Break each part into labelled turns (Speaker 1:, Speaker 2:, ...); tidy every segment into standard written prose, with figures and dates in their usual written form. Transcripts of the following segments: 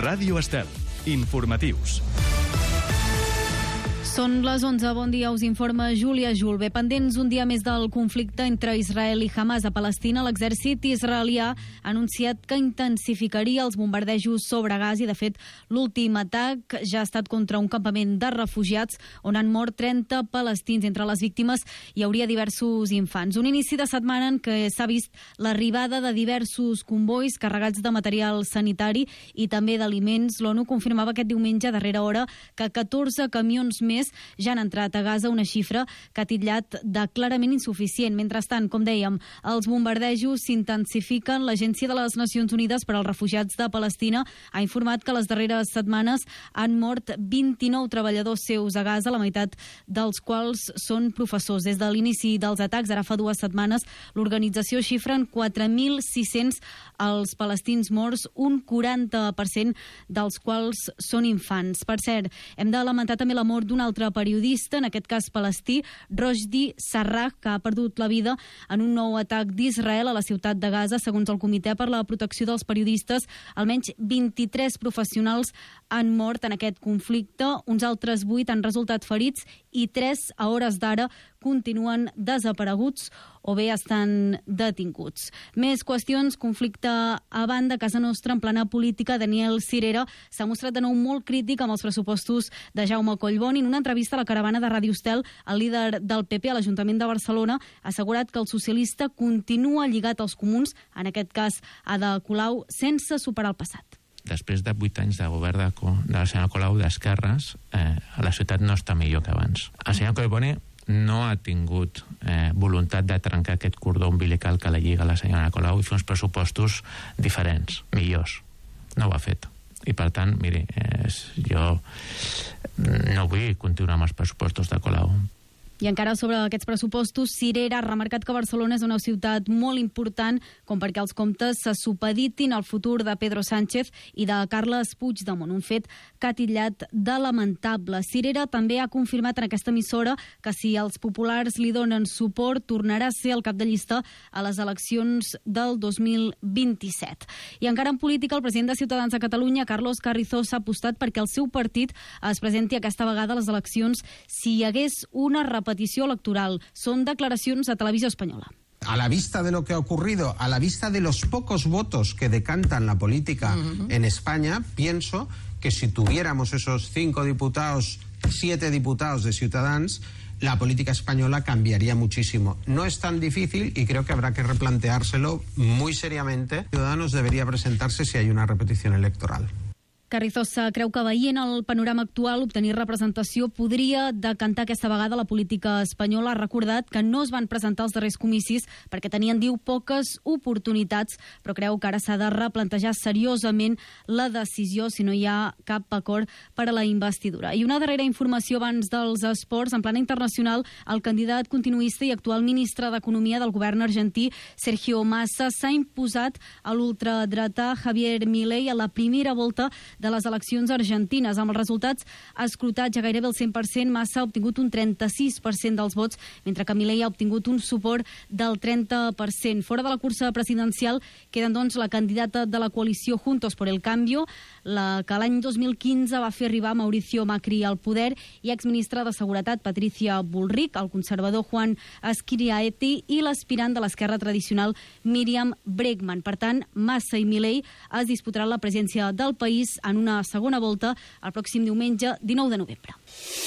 Speaker 1: Ràdio Estel. Informatius.
Speaker 2: Són les 11, bon dia, us informa Júlia Julve. Pendents un dia més del conflicte entre Israel i Hamas a Palestina, l'exèrcit israelià ha anunciat que intensificaria els bombardejos sobre Gaza i, de fet, l'últim atac ja ha estat contra un campament de refugiats on han mort 30 palestins. Entre les víctimes hi hauria diversos infants. Un inici de setmana en què s'ha vist l'arribada de diversos convois carregats de material sanitari i també d'aliments. L'ONU confirmava aquest diumenge a darrera hora que 14 camions més ja han entrat a Gaza, una xifra que ha titllat de clarament insuficient. Mentrestant, com dèiem, els bombardejos s'intensifiquen. L'Agència de les Nacions Unides per als Refugiats de Palestina ha informat que les darreres setmanes han mort 29 treballadors seus a Gaza, la meitat dels quals són professors. Des de l'inici dels atacs, ara fa 2 setmanes, l'organització xifra en 4.600 els palestins morts, un 40% dels quals són infants. Per cert, hem de lamentar també la mort d'un altre periodista, en aquest cas palestí, Rojdi Sarraj, que ha perdut la vida en un nou atac d'Israel a la ciutat de Gaza. Segons el Comitè per la Protecció dels Periodistes, almenys 23 professionals han mort en aquest conflicte, uns altres 8 han resultat ferits i 3 a hores d'ara continuen desapareguts o bé estan detinguts. Més qüestions, conflicte a banda. A casa nostra, en plana política, Daniel Sirera s'ha mostrat de nou molt crític amb els pressupostos de Jaume Collboni. En una entrevista a la caravana de Ràdio Estel, el líder del PP a l'Ajuntament de Barcelona ha assegurat que el socialista continua lligat als comuns, en aquest cas a Ada Colau, sense superar el passat.
Speaker 3: Després de 8 anys de govern de la senyora Colau d'esquerres, la ciutat no està millor que abans. El senyor Collboni no ha tingut voluntat de trencar aquest cordó umbilical que la lliga la senyora Colau i fer uns pressupostos diferents, millors. No ho ha fet. I per tant, miri, jo no vull continuar amb els pressupostos de Colau.
Speaker 2: I encara sobre aquests pressupostos, Sirera ha remarcat que Barcelona és una ciutat molt important com perquè els comptes se supeditin al futur de Pedro Sánchez i de Carles Puigdemont, un fet que ha titllat de lamentable. Sirera també ha confirmat en aquesta emissora que si els populars li donen suport, tornarà a ser el cap de llista a les eleccions del 2027. I encara en política, el president de Ciutadans de Catalunya, Carlos Carrizosa, ha apostat perquè el seu partit es presenti aquesta vegada a les eleccions si hi hagués una repetició electoral. Són declaracions a Televisió Espanyola.
Speaker 4: A la vista de lo que ha ocurrido, a la vista de los pocos votos que decantan la política en España, pienso que si tuviéramos esos 5 diputados, 7 diputados de Ciudadanos, la política española cambiaría muchísimo. No es tan difícil y creo que habrá que replanteárselo muy seriamente. Ciudadanos debería presentarse si hay una repetición electoral.
Speaker 2: Carrizosa creu que veient el panorama actual obtenir representació podria decantar aquesta vegada la política espanyola. Ha recordat que no es van presentar els darrers comicis perquè tenien, diu, poques oportunitats, però creu que ara s'ha de replantejar seriosament la decisió si no hi ha cap acord per a la investidura. I una darrera informació abans dels esports. En plana internacional, el candidat continuista i actual ministre d'Economia del govern argentí, Sergio Massa, s'ha imposat a l'ultradretà Javier Milei a la primera volta de les eleccions argentines. Amb els resultats escrutats a gairebé el 100%, Massa ha obtingut un 36% dels vots, mentre que Milei ha obtingut un suport del 30%. Fora de la cursa presidencial queden, doncs, la candidata de la coalició Juntos por el Cambio, la que l'any 2015 va fer arribar Mauricio Macri al poder, i exministra de Seguretat Patricia Bullrich, el conservador Juan Schiaretti i l'aspirant de l'esquerra tradicional Míriam Bregman. Per tant, Massa i Milei es disputaran la presidència del país en una segona volta el pròxim diumenge 19 de novembre.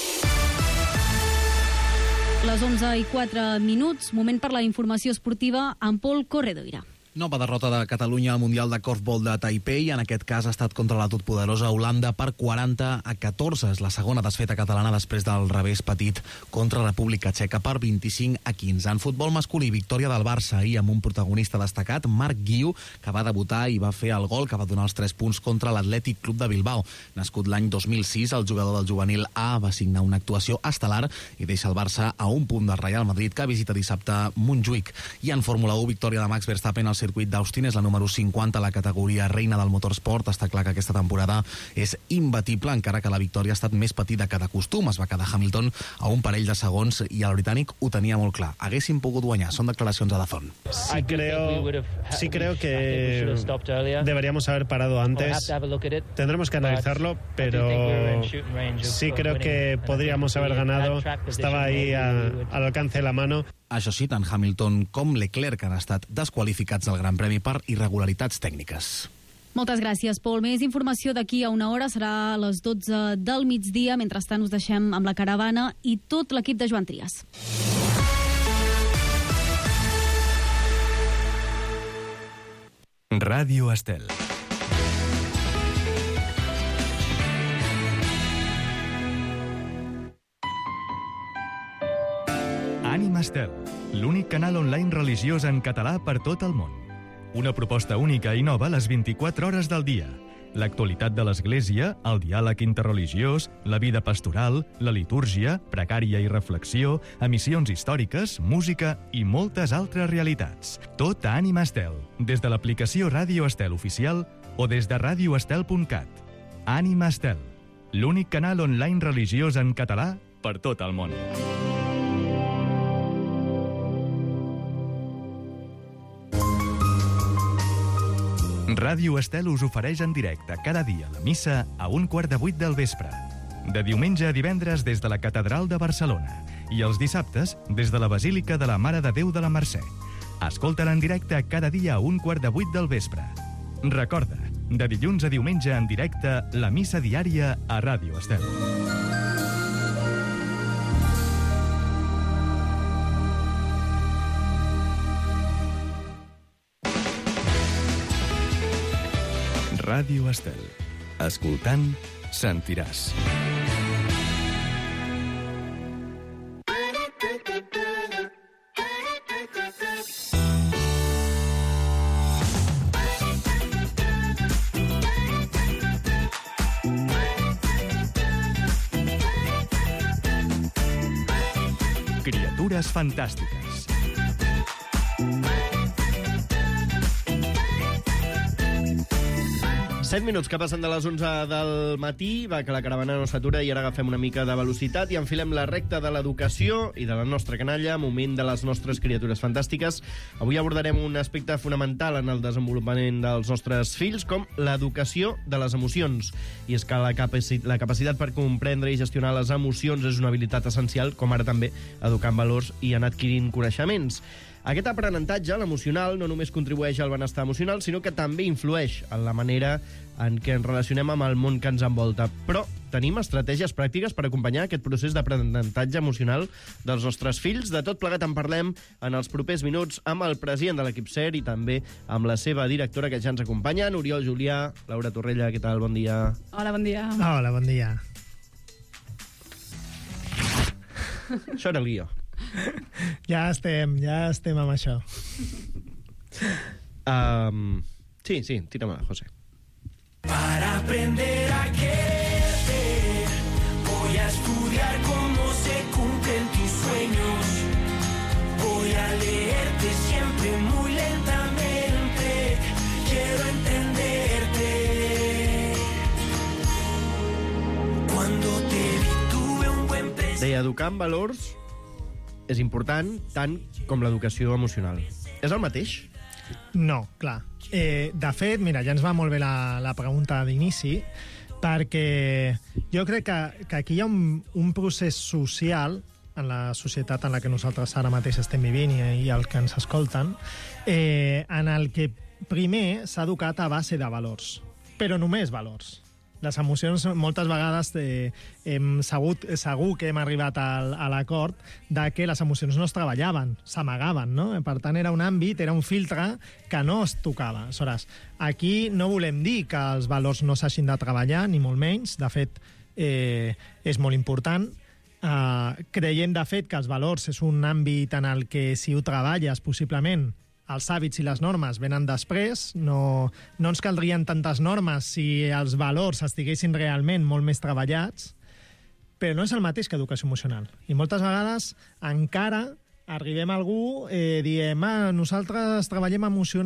Speaker 2: Les 11:04, moment per la informació esportiva amb Pol Corredoira.
Speaker 5: Nova derrota de Catalunya al Mundial de Korfball de Taipei. En aquest cas ha estat contra la totpoderosa Holanda per 40-14. És la segona desfeta catalana després del revés petit contra República Txeca per 25-15. En futbol masculí, victòria del Barça ahir amb un protagonista destacat, Marc Guiu, que va debutar i va fer el gol que va donar els 3 punts contra l'Atlètic Club de Bilbao. Nascut l'any 2006, el jugador del juvenil A va signar una actuació estel·lar i deixa el Barça a un punt del Real Madrid, que visita dissabte Montjuïc. I en Fórmula 1, victòria de Max Verstappen al circuit d'Austin, és la número 50 a la categoria reina del motorsport. Està clar que aquesta temporada és imbatible, encara que la victòria ha estat més petita que de costum. Es va quedar Hamilton a un parell de segons i el britànic ho tenia molt clar. Haguessin pogut guanyar. Són declaracions a Dazón.
Speaker 6: Sí creo que deberíamos haber parado antes. Tendremos que analizarlo, pero sí creo que podríamos haber ganado. Estaba ahí al alcance de la mano.
Speaker 5: Això sí, tant Hamilton com Leclerc han estat desqualificats del Gran Premi per irregularitats tècniques.
Speaker 2: Moltes gràcies, Pol. Més informació d'aquí a una hora, serà a les 12 del migdia. Mentrestant us deixem amb la caravana i tot l'equip de Joan Trias.
Speaker 1: Ràdio Estel. Ànima Estel, l'únic canal online religiós en català per tot el món. Una proposta única i nova a les 24 hores del dia. L'actualitat de l'Església, el diàleg interreligiós, la vida pastoral, la litúrgia, precària i reflexió, emissions històriques, música i moltes altres realitats. Tot a Ànima Estel, des de l'aplicació Ràdio Estel oficial o des de radioestel.cat. Ànima Estel, l'únic canal online religiós en català per tot el món. Ràdio Estel us ofereix en directe cada dia la missa a 7:15 del vespre. De diumenge a divendres des de la Catedral de Barcelona i els dissabtes des de la Basílica de la Mare de Déu de la Mercè. Escolta-la en directe cada dia a 7:15 del vespre. Recorda, de dilluns a diumenge en directe, la missa diària a Ràdio Estel. Ràdio Estel. Escoltant, sentiràs. Criatures fantàstiques.
Speaker 7: Set minuts que passen de les 11 del matí, va que la caravana no s'atura i ara agafem una mica de velocitat i enfilem la recta de l'educació i de la nostra canalla, moment de les nostres criatures fantàstiques. Avui abordarem un aspecte fonamental en el desenvolupament dels nostres fills, com l'educació de les emocions. I és que la capacitat per comprendre i gestionar les emocions és una habilitat essencial, com ara també educar en valors i anar adquirint coneixements. Aquest aprenentatge, l'emocional, no només contribueix al benestar emocional, sinó que també influeix en la manera en què ens relacionem amb el món que ens envolta. Però tenim estratègies pràctiques per acompanyar aquest procés d'aprenentatge emocional dels nostres fills. De tot plegat en parlem en els propers minuts amb el president de l'equip SER i també amb la seva directora, que ja ens acompanyen, Oriol Julià, Laura Torrella, què tal? Bon dia.
Speaker 8: Hola, bon dia.
Speaker 6: Hola, bon dia.
Speaker 7: Això era el guió.
Speaker 6: Ja estem amb això.
Speaker 7: Sí, tírame, José.
Speaker 9: Para aprender a quererte, voy a estudiar cómo se cumplen tus sueños. Voy a leerte siempre muy lentamente. Quiero entenderte. Cuando te vi tuve un buen presente.
Speaker 7: Deia, educar en valors és important tant com l'educació emocional. És el mateix?
Speaker 6: No, clar. De fet, mira, ja ens va molt bé la pregunta d'inici, perquè jo crec que aquí hi ha un procés social en la societat en la que nosaltres ara mateix estem vivint i els que ens escolten, en el que primer s'ha educat a base de valors, però només valors. Les emocions, moltes vegades segur que hem arribat a l'acord de que les emocions no es treballaven, s'amagaven, no? Per tant, era un àmbit, era un filtre que no es tocava. Aleshores, aquí no volem dir que els valors no s'hagin de treballar, ni molt menys. De fet, és molt important. Creiem, de fet, que els valors és un àmbit en el que si ho treballes, possiblement, els hàbits i les normes venen després. No ens caldrien tantes normes si els valors estiguessin realment molt més treballats, però no és el mateix que educació emocional. I moltes vegades encara arribem a algú, diem, nosaltres treballem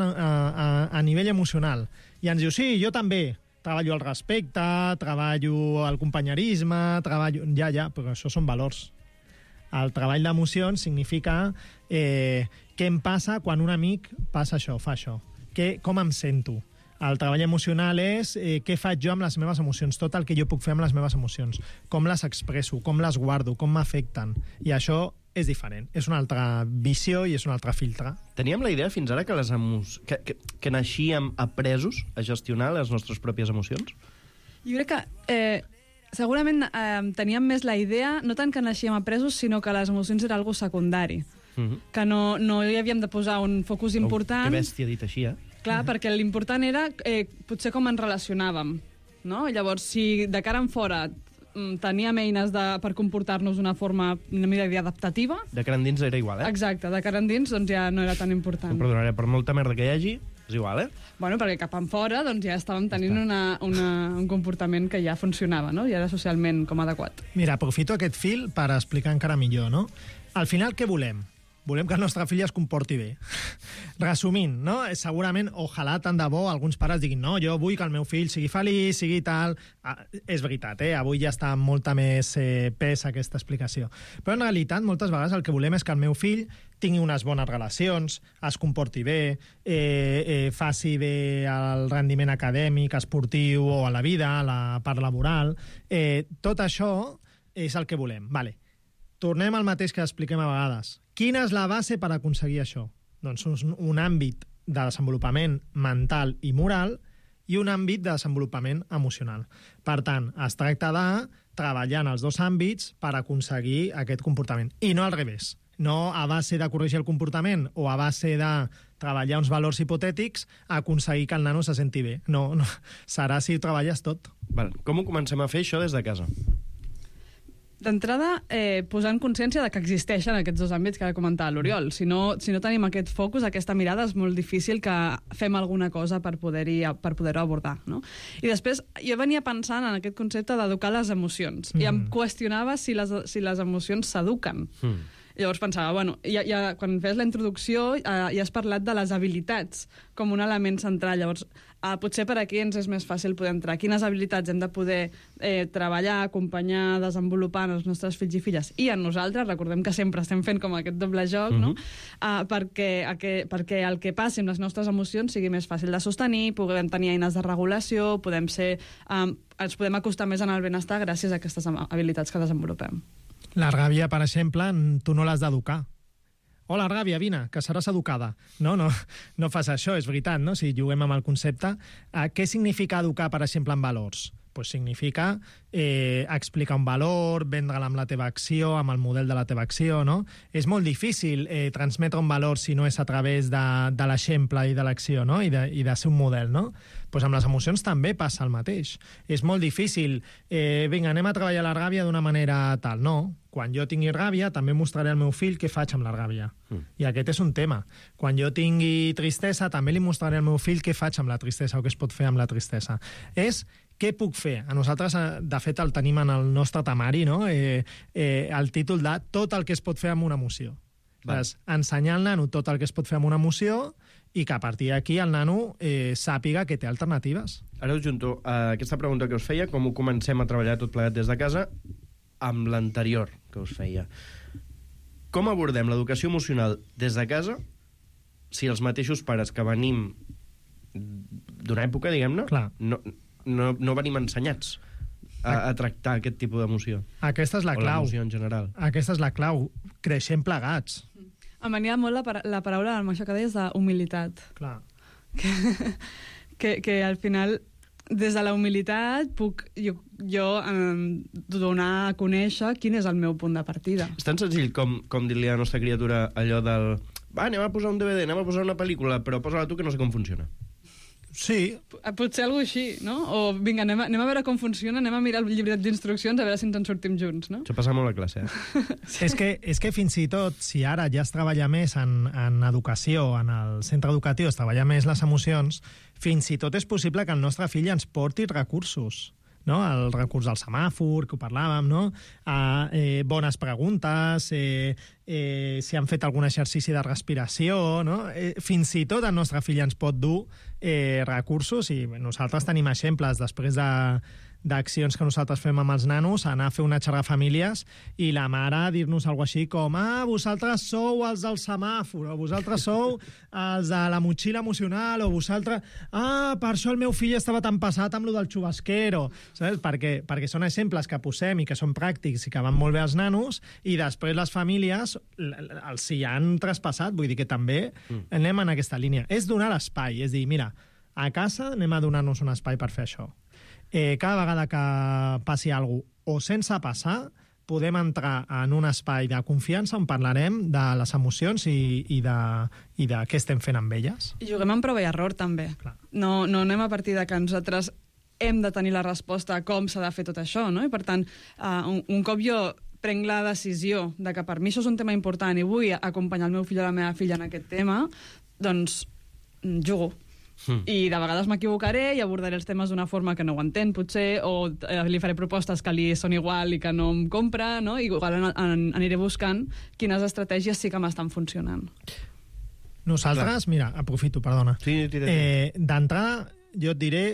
Speaker 6: a nivell emocional. I ens diu, sí, jo també. Treballo al respecte, treballo al companyerisme, treballo... Ja, però això són valors. El treball d'emocions significa què em passa quan un amic passa això, fa això. Com em sento. El treball emocional és què faig jo amb les meves emocions, tot el que jo puc fer amb les meves emocions, com les expresso, com les guardo, com m'afecten. I això és diferent. És una altra visió i és un altre filtre.
Speaker 7: Teníem la idea fins ara que que naixíem apresos a gestionar les nostres pròpies emocions?
Speaker 8: Jo crec que segurament teníem més la idea, no tant que naixíem apresos, sinó que les emocions era algo secundari. Que no hi havíem de posar un focus important.
Speaker 7: Que bèstia dit així,
Speaker 8: Clar, perquè l'important era potser com ens relacionàvem. No? Llavors, si de cara en fora teníem eines per comportar-nos d'una forma una mica adaptativa...
Speaker 7: De cara endins era igual,
Speaker 8: Exacte, de cara endins doncs ja no era tan important.
Speaker 7: Perdonaré, per molta merda que hi hagi, és igual,
Speaker 8: Bueno, perquè cap en fora doncs ja estàvem tenint un comportament que ja funcionava, no? Ja era socialment com adequat.
Speaker 6: Mira, aprofito aquest fil per explicar encara millor, no? Al final, què volem? Volem que el nostre fill es comporti bé. Resumint, no? Segurament, ojalà tant de bo, alguns pares diguin no, jo vull que el meu fill sigui feliç, sigui tal... És veritat, avui ja està amb molta més pes aquesta explicació. Però en realitat, moltes vegades el que volem és que el meu fill tingui unes bones relacions, es comporti bé, faci bé el rendiment acadèmic, esportiu o a la vida, a la part laboral. Tot això és el que volem. Vale. Tornem al mateix que expliquem a vegades. Quina és la base per aconseguir això? Doncs un àmbit de desenvolupament mental i moral i un àmbit de desenvolupament emocional. Per tant, es tracta de treballar en els dos àmbits per aconseguir aquest comportament. I no al revés. No a base de corregir el comportament o a base de treballar uns valors hipotètics aconseguir que el nano se senti bé. No. Serà si ho treballes tot.
Speaker 7: Val. Com ho comencem a fer, això, des de casa?
Speaker 8: D'entrada, posant consciència de que existeixen aquests dos àmbits que ara comentava l'Oriol. Si no tenim aquest focus, aquesta mirada, és molt difícil que fem alguna cosa per poder-ho abordar. No? I després, jo venia pensant en aquest concepte d'educar les emocions i em qüestionava si les emocions s'eduquen. Llavors pensava, bueno, quan fes la introducció ja has parlat de les habilitats com un element central. Llavors, potser per aquí ens és més fàcil poder entrar. Quines habilitats hem de poder treballar, acompanyar, desenvolupar en els nostres fills i filles i en nosaltres? Recordem que sempre estem fent com aquest doble joc, no? Perquè el que passi amb les nostres emocions sigui més fàcil de sostenir, puguem tenir eines de regulació, ens podem acostar més en el benestar gràcies a aquestes habilitats que desenvolupem.
Speaker 6: La ràbia, per exemple, tu no l'has d'educar. Hola, ràbia, vine, que seràs educada. No fas això, és veritat, no? Si juguem amb el concepte. Què significa educar, per exemple, en valors? Pues significa explicar un valor, vendre'l amb la teva acció, amb el model de la teva acció, no? És molt difícil transmetre un valor si no és a través de l'exemple i de l'acció, no? I de ser un model, no? Pues amb les emocions també passa el mateix. És molt difícil, vinga, anem a treballar la ràbia d'una manera tal. No, quan jo tingui ràbia també mostraré al meu fill què faig amb la ràbia. I aquest és un tema. Quan jo tingui tristesa també li mostraré al meu fill què faig amb la tristesa o què es pot fer amb la tristesa. És què puc fer? A nosaltres, de fet, el tenim en el nostre temari, no? El títol de tot el que es pot fer amb una emoció. Ensenyar al nano tot el que es pot fer amb una emoció i que a partir d'aquí el nano sàpiga que té alternatives.
Speaker 7: Ara us junto aquesta pregunta que us feia, com ho comencem a treballar tot plegat des de casa, amb l'anterior que us feia. Com abordem l'educació emocional des de casa si els mateixos pares que venim d'una època, diguem-ne, no venim ensenyats a tractar aquest tipus d'emoció?
Speaker 6: Aquesta és la clau.
Speaker 7: O l'emoció en general.
Speaker 6: Aquesta és la clau. Creixem plegats.
Speaker 8: Em venia molt la paraula, amb això que deies, d'humilitat.
Speaker 6: Clar.
Speaker 8: Que al final, des de la humilitat, puc jo donar a conèixer quin és el meu punt de partida.
Speaker 7: És tan senzill com dir-li a la nostra criatura allò del va, anem a posar un DVD, anem a posar una pel·lícula, però posa-la tu que no sé com funciona.
Speaker 6: Sí.
Speaker 8: Potser alguna cosa així, no? O vinga, anem a veure com funciona, anem a mirar el llibret d'instruccions a veure si ens en sortim junts, no?
Speaker 7: Això passa molt a classe,
Speaker 6: Sí. És que fins i tot, si ara ja es treballa més en educació, en el centre educatiu es treballa més les emocions, fins i tot és possible que el nostre fill ens porti recursos no? El recurs al semàfor, que ho parlàvem, no? Bones preguntes, si han fet algun exercici de respiració, no? Fins i tot el nostre fill ens pot dur recursos, i nosaltres tenim exemples després d'accions que nosaltres fem amb els nanos, anar a fer una xerrada a famílies i la mare dir-nos alguna així com vosaltres sou els del semàfor, o vosaltres sou els de la motxilla emocional, o vosaltres... per això el meu fill estava tan passat amb lo del xubasquero, saps? Perquè són exemples que posem i que són pràctics i que van molt bé als nanos, i després les famílies els hi han traspassat, vull dir que també anem en aquesta línia. És donar l'espai, és dir, mira, a casa anem a donar-nos un espai per fer això. Cada vegada que passi alguna cosa, o sense passar, podem entrar en un espai de confiança on parlarem de les emocions i de què estem fent amb elles.
Speaker 8: I juguem amb prova i error, també.
Speaker 6: Clar.
Speaker 8: No anem a partir de que nosaltres hem de tenir la resposta a com s'ha de fer tot això, no? I per tant, un cop jo prenc la decisió de que per mi això és un tema important i vull acompanyar el meu fill o la meva filla en aquest tema, doncs jugo. I de vegades m'equivocaré i abordaré els temes d'una forma que no ho entén, potser, o li faré propostes que li són igual i que no em compra, no? I igual aniré buscant quines estratègies sí que m'estan funcionant.
Speaker 6: Nosaltres, mira, aprofito, perdona.
Speaker 7: Sí,
Speaker 6: d'entrada, jo et diré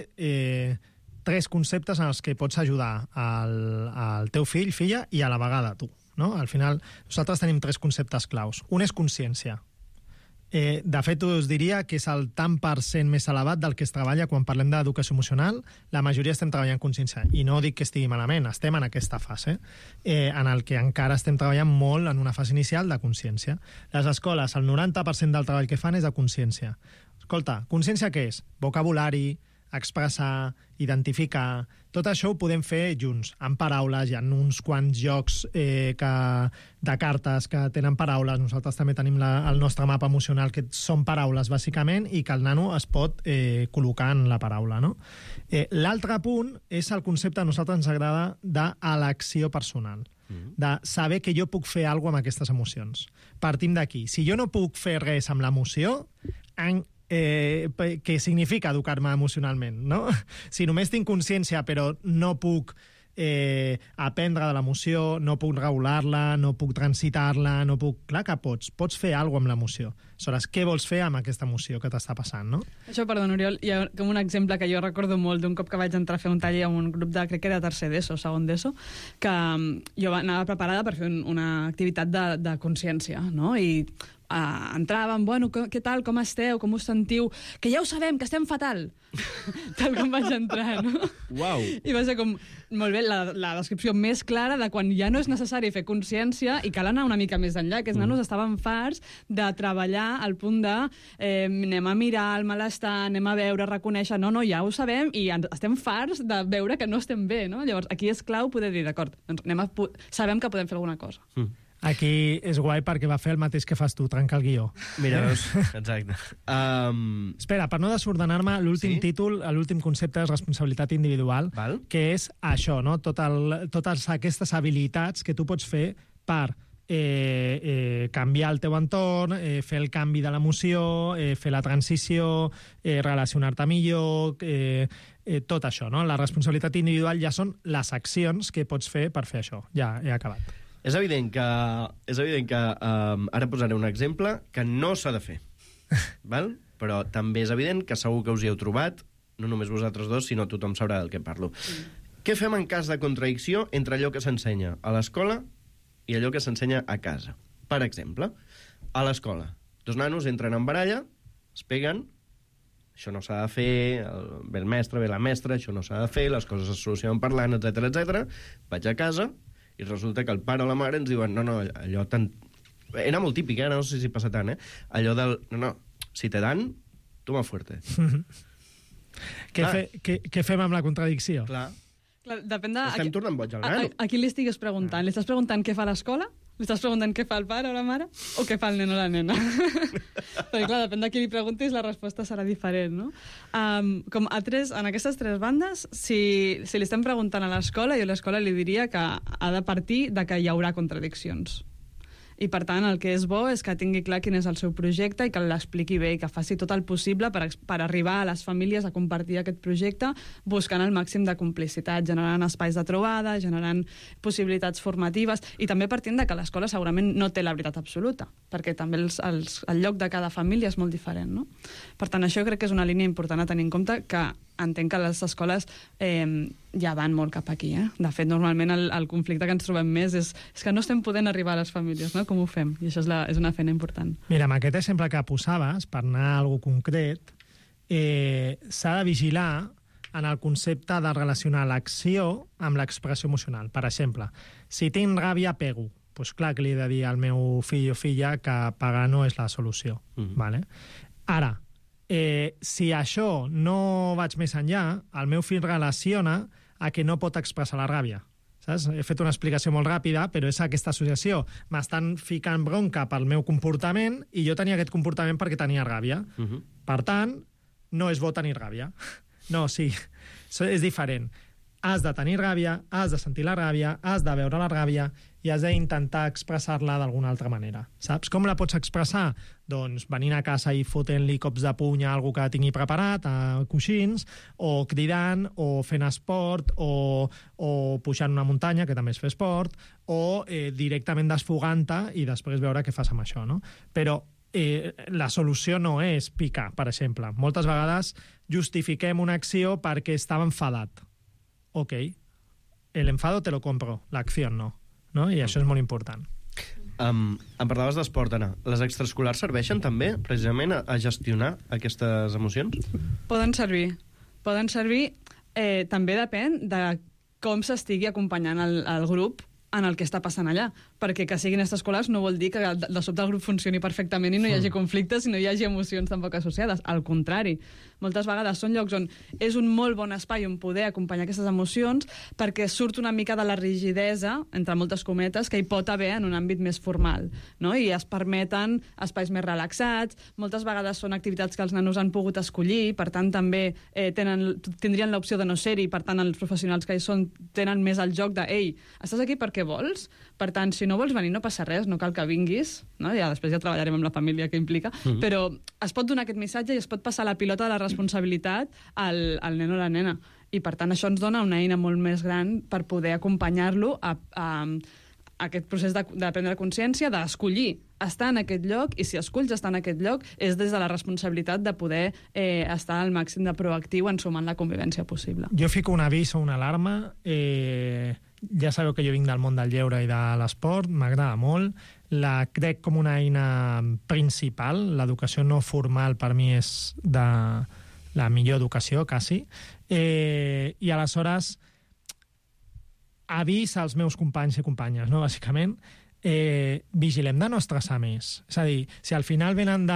Speaker 6: 3 conceptes en els que pots ajudar al teu fill, filla, i a la vegada tu. No? Al final, nosaltres tenim 3 conceptes claus. Un és consciència. De fet, us diria que és el tant per cent més elevat del que es treballa quan parlem d'educació emocional. La majoria estem treballant consciència, i no dic que estigui malament, estem en aquesta fase en el que encara estem treballant molt en una fase inicial de consciència. Les escoles, el 90% del treball que fan és de consciència. Escolta, consciència què és? Vocabulari, expressar, identificar... Tot això ho podem fer junts, amb paraules. Hi ha uns quants jocs de cartes que tenen paraules. Nosaltres també tenim el nostre mapa emocional, que són paraules, bàsicament, i que el nano es pot col·locar en la paraula. No? L'altre punt és el concepte que a nosaltres ens agrada d'elecció personal, de saber que jo puc fer alguna cosa amb aquestes emocions. Partim d'aquí. Si jo no puc fer res amb l'emoció, què significa educar-me emocionalment, no? Si només tinc consciència però no puc aprendre de l'emoció, no puc regular-la, no puc transitar-la, no puc... Clar que pots fer alguna cosa amb l'emoció. Aleshores, què vols fer amb aquesta emoció que t'està passant, no?
Speaker 8: Això, perdó, Oriol, hi ha com un exemple que jo recordo molt d'un cop que vaig entrar a fer un taller amb un grup de, crec que era tercer d'ESO, segon d'ESO, que jo anava preparada per fer una activitat de consciència, no? I entràvem, bueno, què tal, com esteu, com us sentiu? Que ja ho sabem, que estem fatal. Tal com vaig entrar, no?
Speaker 7: Uau!
Speaker 8: I va ser com, molt bé, la descripció més clara de quan ja no és necessari fer consciència i cal anar una mica més enllà, que els nanos estaven farts de treballar al punt de anem a mirar el malestar, anem a veure, reconèixer, no, ja ho sabem i estem farts de veure que no estem bé, no? Llavors, aquí és clau poder dir, d'acord, doncs sabem que podem fer alguna cosa.
Speaker 6: Aquí és guai perquè va fer el mateix que fas tu, trencar el guió.
Speaker 7: Mira, veus? Exacte.
Speaker 6: Espera, per no desordenar-me, l'últim títol, l'últim concepte és responsabilitat individual, que és això, no? Totes aquestes habilitats que tu pots fer per canviar el teu entorn, fer el canvi de l'emoció, fer la transició, relacionar-te millor, tot això, no? La responsabilitat individual ja són les accions que pots fer per fer això. Ja he acabat.
Speaker 7: És evident que ara posaré un exemple que no s'ha de fer, val? Però també és evident que segur que us hi heu trobat, no només vosaltres dos, sinó tothom sabrà del que parlo. Què fem en cas de contradicció entre allò que s'ensenya a l'escola i allò que s'ensenya a casa? Per exemple, a l'escola, 2 nanos entren en baralla, es peguen, això no s'ha de fer, ve el mestre, ve la mestra, això no s'ha de fer, les coses es solucionen parlant, etc etc. Vaig a casa i resulta que el pare o la mare ens diuen no, allò tan... Era molt típic, no sé si passa tant, allò del... No, si te dan, toma fuerte.
Speaker 6: Què fem amb la contradicció?
Speaker 7: Clar.
Speaker 8: Depèn de...
Speaker 7: Estem tornant boig al nano.
Speaker 8: A qui li estigues preguntant? Li estàs preguntant què fa l'escola? Li estàs preguntant què fa el pare o la mare? O què fa el nen o la nena? Perquè, clar, depèn de qui li preguntis, la resposta serà diferent, no? En aquestes 3 bandes, si li estem preguntant a l'escola, jo a l'escola li diria que ha de partir de que hi haurà contradiccions. I, per tant, el que és bo és que tingui clar quin és el seu projecte i que l'expliqui bé i que faci tot el possible per arribar a les famílies a compartir aquest projecte buscant el màxim de complicitat, generant espais de trobada, generant possibilitats formatives i també partint de que l'escola segurament no té la veritat absoluta, perquè també el lloc de cada família és molt diferent, no? Per tant, això crec que és una línia important a tenir en compte, que entenc que les escoles ja van molt cap aquí. De fet, normalment el conflicte que ens trobem més és que no estem podent arribar a les famílies, no? Com ho fem? I això és una feina important.
Speaker 6: Mira, amb aquest exemple que posaves, per anar a alguna concret, s'ha de vigilar en el concepte de relacionar l'acció amb l'expressió emocional. Per exemple, si tinc ràbia, pego. Doncs clar que li he de dir al meu fill o filla que pagar no és la solució. Vale? Ara, si això no vaig més enllà, el meu fill relaciona a que no pot expressar la ràbia. Saps? He fet una explicació molt ràpida, però és aquesta associació. M'estan ficant bronca pel meu comportament i jo tenia aquest comportament perquè tenia ràbia. Per tant, no és bo tenir ràbia. No, sí, és diferent. Has de tenir ràbia, has de sentir la ràbia, has de veure la ràbia i has d'intentar expressar-la d'alguna altra manera. Saps com la pots expressar? Doncs venint a casa i fotent-li cops de puny a algú que tingui preparat, a coixins, o cridant, o fent esport, o pujant una muntanya, que també és fer esport, o directament desfogant-te i després veure què fas amb això, no? Però la solució no és picar, per exemple. Moltes vegades justifiquem una acció perquè estava enfadat. Ok, el enfado te lo compro, l'acció no. I això és molt important.
Speaker 7: Em parlaves d'esport, Anna. Les extraescolars serveixen també, precisament, a gestionar aquestes emocions?
Speaker 8: Poden servir. També depèn de com s'estigui acompanyant el grup en el que està passant allà, perquè que siguin extraescolars no vol dir que de sobte el grup funcioni perfectament i no hi hagi conflictes i no hi hagi emocions tampoc associades. Al contrari, moltes vegades són llocs on és un molt bon espai on poder acompanyar aquestes emocions perquè surt una mica de la rigidesa, entre moltes cometes, que hi pot haver en un àmbit més formal, no? I es permeten espais més relaxats, moltes vegades són activitats que els nanos han pogut escollir, per tant també tindrien l'opció de no ser-hi, per tant els professionals que hi són tenen més el joc de ei, estàs aquí perquè vols? Per tant, si no vols venir no passa res, no cal que vinguis, no? Després ja treballarem amb la família que implica, però es pot donar aquest missatge i es pot passar la pilota de la responsabilitat al nen o la nena. I per tant això ens dona una eina molt més gran per poder acompanyar-lo a aquest procés de prendre consciència, d'escollir estar en aquest lloc, i si esculls estar en aquest lloc és des de la responsabilitat de poder estar al màxim de proactiu ensumant la convivència possible.
Speaker 6: Jo fico un avís o una alarma. Ja sabeu que jo vinc del món del lleure i de l'esport, m'agrada molt, la crec com una eina principal, l'educació no formal per mi és de la millor educació, quasi, i aleshores avís als meus companys i companyes, no? Bàsicament, vigilem de no estressar més. És a dir, si al final venen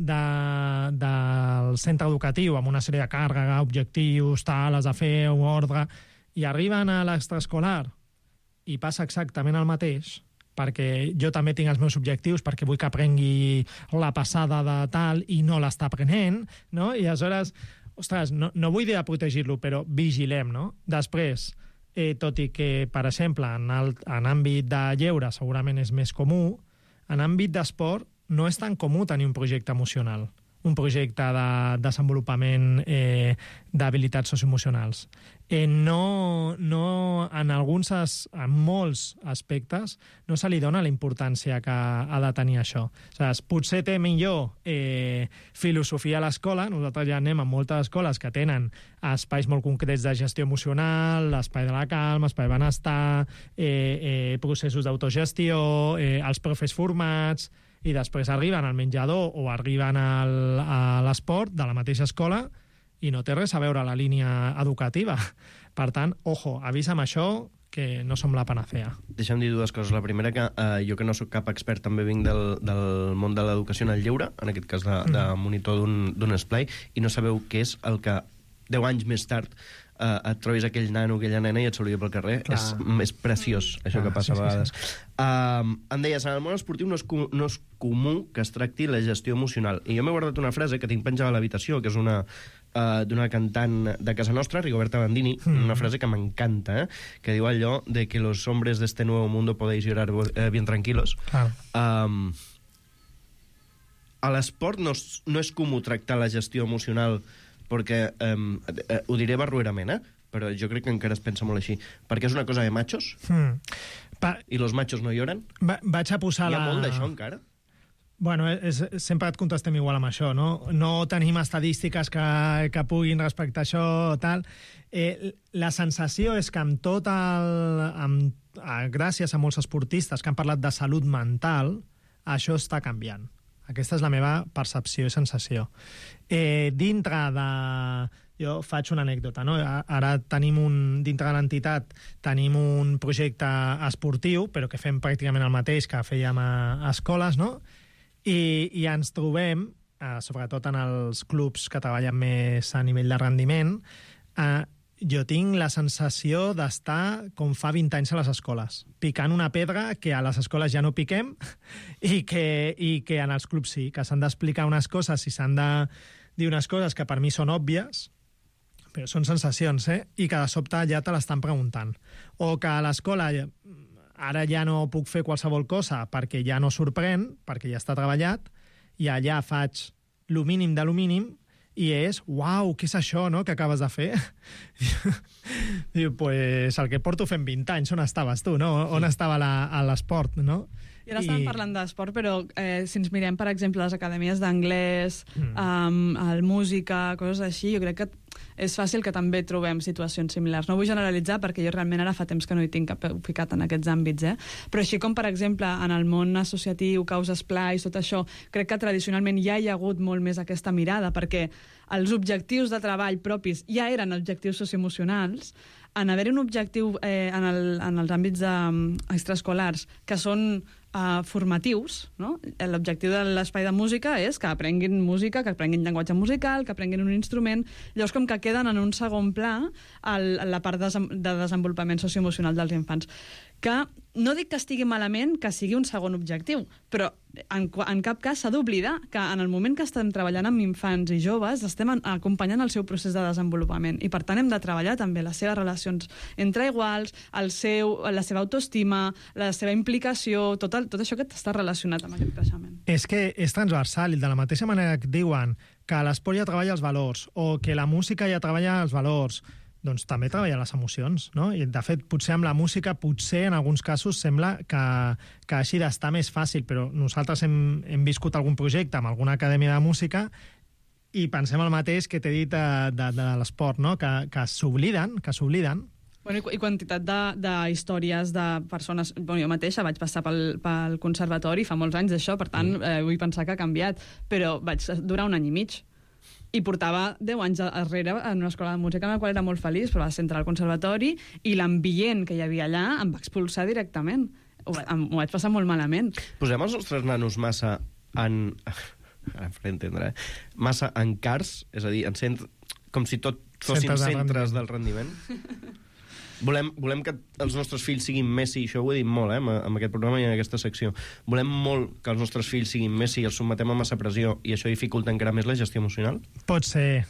Speaker 6: del centre educatiu amb una sèrie de càrrega, objectius, tal, has de fer un ordre, i arriben a l'extraescolar i passa exactament el mateix, perquè jo també tinc els meus objectius, perquè vull que aprengui la passada de tal i no l'està aprenent, no? I aleshores, ostres, no vull dir de protegir-lo, però vigilem, no? Després, tot i que, per exemple, en àmbit de lleure segurament és més comú, en àmbit d'esport no és tan comú tenir un projecte emocional, un projecte de desenvolupament d'habilitats socioemocionals. No, en molts aspectes no se li dona la importància que ha de tenir això. O sigui, potser té millor filosofia a l'escola. Nosaltres ja anem a moltes escoles que tenen espais molt concrets de gestió emocional, l'espai de la calma, espai de benestar, processos d'autogestió, els profes formats, i després arriben al menjador o arriben a l'esport de la mateixa escola i no té res a veure la línia educativa. Per tant, ojo, avisa amb això, que no som la panacea.
Speaker 7: Deixa'm dir dues coses. La primera, que jo que no sóc cap expert, també vinc del món de l'educació en el lleure, en aquest cas de monitor d'un esplai, i no sabeu què és el que 10 anys més tard et trobis aquell nano, aquella nena i et saluda pel carrer. És preciós, això que passa a vegades. Em deies, en el món esportiu no és comú que es tracti la gestió emocional. I jo m'he guardat una frase que tinc penjada a l'habitació, que és una d'una cantant de casa nostra, Rigoberta Bandini, una frase que m'encanta, que diu allò de que los hombres de este nuevo mundo podéis llorar bien tranquilos. A l'esport no és comú tractar la gestió emocional, perquè ho diré barruerament, però jo crec que encara es pensa molt així, perquè és una cosa de machos, i los machos no lloren.
Speaker 6: Vaig a posar
Speaker 7: Hi ha molt d'això encara?
Speaker 6: Bueno, sempre et contestem igual amb això, no? No tenim estadístiques que puguin respectar això o tal. La sensació és que gràcies a molts esportistes que han parlat de salut mental, això està canviant. Aquesta és la meva percepció i sensació. Dintre de... Jo faig una anècdota, no? Ara dintre de l'entitat tenim un projecte esportiu, però que fem pràcticament el mateix que fèiem a escoles, no? I ens trobem, sobretot en els clubs que treballen més a nivell de rendiment, jo tinc la sensació d'estar com fa 20 anys a les escoles, picant una pedra que a les escoles ja no piquem i que en els clubs sí, que s'han d'explicar unes coses i s'han de dir unes coses que per mi són òbvies, però són sensacions, i que de sobte ja te l'estan preguntant. O que a l'escola ara ja no puc fer qualsevol cosa perquè ja no sorprèn, perquè ja està treballat, i allà faig lo mínim de lo mínim, i és, uau, què és això, no?, que acabes de fer? Diu, pues el que porto fent 20 anys, on estaves tu, no? On estava l'esport, no?
Speaker 8: I ara estàvem parlant d'esport, però si ens mirem, per exemple, les acadèmies d'anglès, el música, coses així, jo crec que és fàcil que també trobem situacions similars. No vull generalitzar, perquè jo realment ara fa temps que no hi tinc cap ficat en aquests àmbits, però així com, per exemple, en el món associatiu, causes plais, tot això, crec que tradicionalment ja hi ha hagut molt més aquesta mirada, perquè els objectius de treball propis ja eren objectius socioemocionals, en haver un objectiu en els àmbits extraescolars que són formatius, no? L'objectiu de l'espai de música és que aprenguin música, que aprenguin llenguatge musical, que aprenguin un instrument. Llavors, com que queden en un segon pla la part de desenvolupament socioemocional dels infants. Que no dic que estigui malament que sigui un segon objectiu, però en cap cas s'ha d'oblidar que en el moment que estem treballant amb infants i joves estem acompanyant el seu procés de desenvolupament i per tant hem de treballar també les seves relacions entre iguals, la seva autoestima, la seva implicació, tot això que està relacionat amb aquest creixement.
Speaker 6: És que és transversal i de la mateixa manera que diuen que l'esport ja treballa els valors o que la música ja treballa els valors, doncs també treballa les emocions, no? I de fet, potser amb la música, potser en alguns casos sembla que així d'estar més fàcil, però nosaltres hem viscut algun projecte amb alguna acadèmia de música i pensem el mateix que t'he dit de l'esport, no? Que s'obliden.
Speaker 8: Bueno, i quantitat d'històries de persones... Bueno, jo mateixa vaig passar pel conservatori fa molts anys d'això, per tant, vull pensar que ha canviat, però vaig durar 1 any i mig. I portava 10 anys darrere en una escola de música en la qual era molt feliç, però vaig entrar al conservatori i l'ambient que hi havia allà em va expulsar directament. Ho vaig passar molt malament.
Speaker 7: Posem els nostres nanos massa en... Ara em faré entendre, massa en cars, és a dir, com si tot fossin centres del rendiment. Volem que els nostres fills siguin Messi, això ho he dit molt, amb aquest programa i en aquesta secció. Volem molt que els nostres fills siguin Messi i els sotmetem a massa pressió i això dificulta encara més la gestió emocional?
Speaker 6: Pot ser.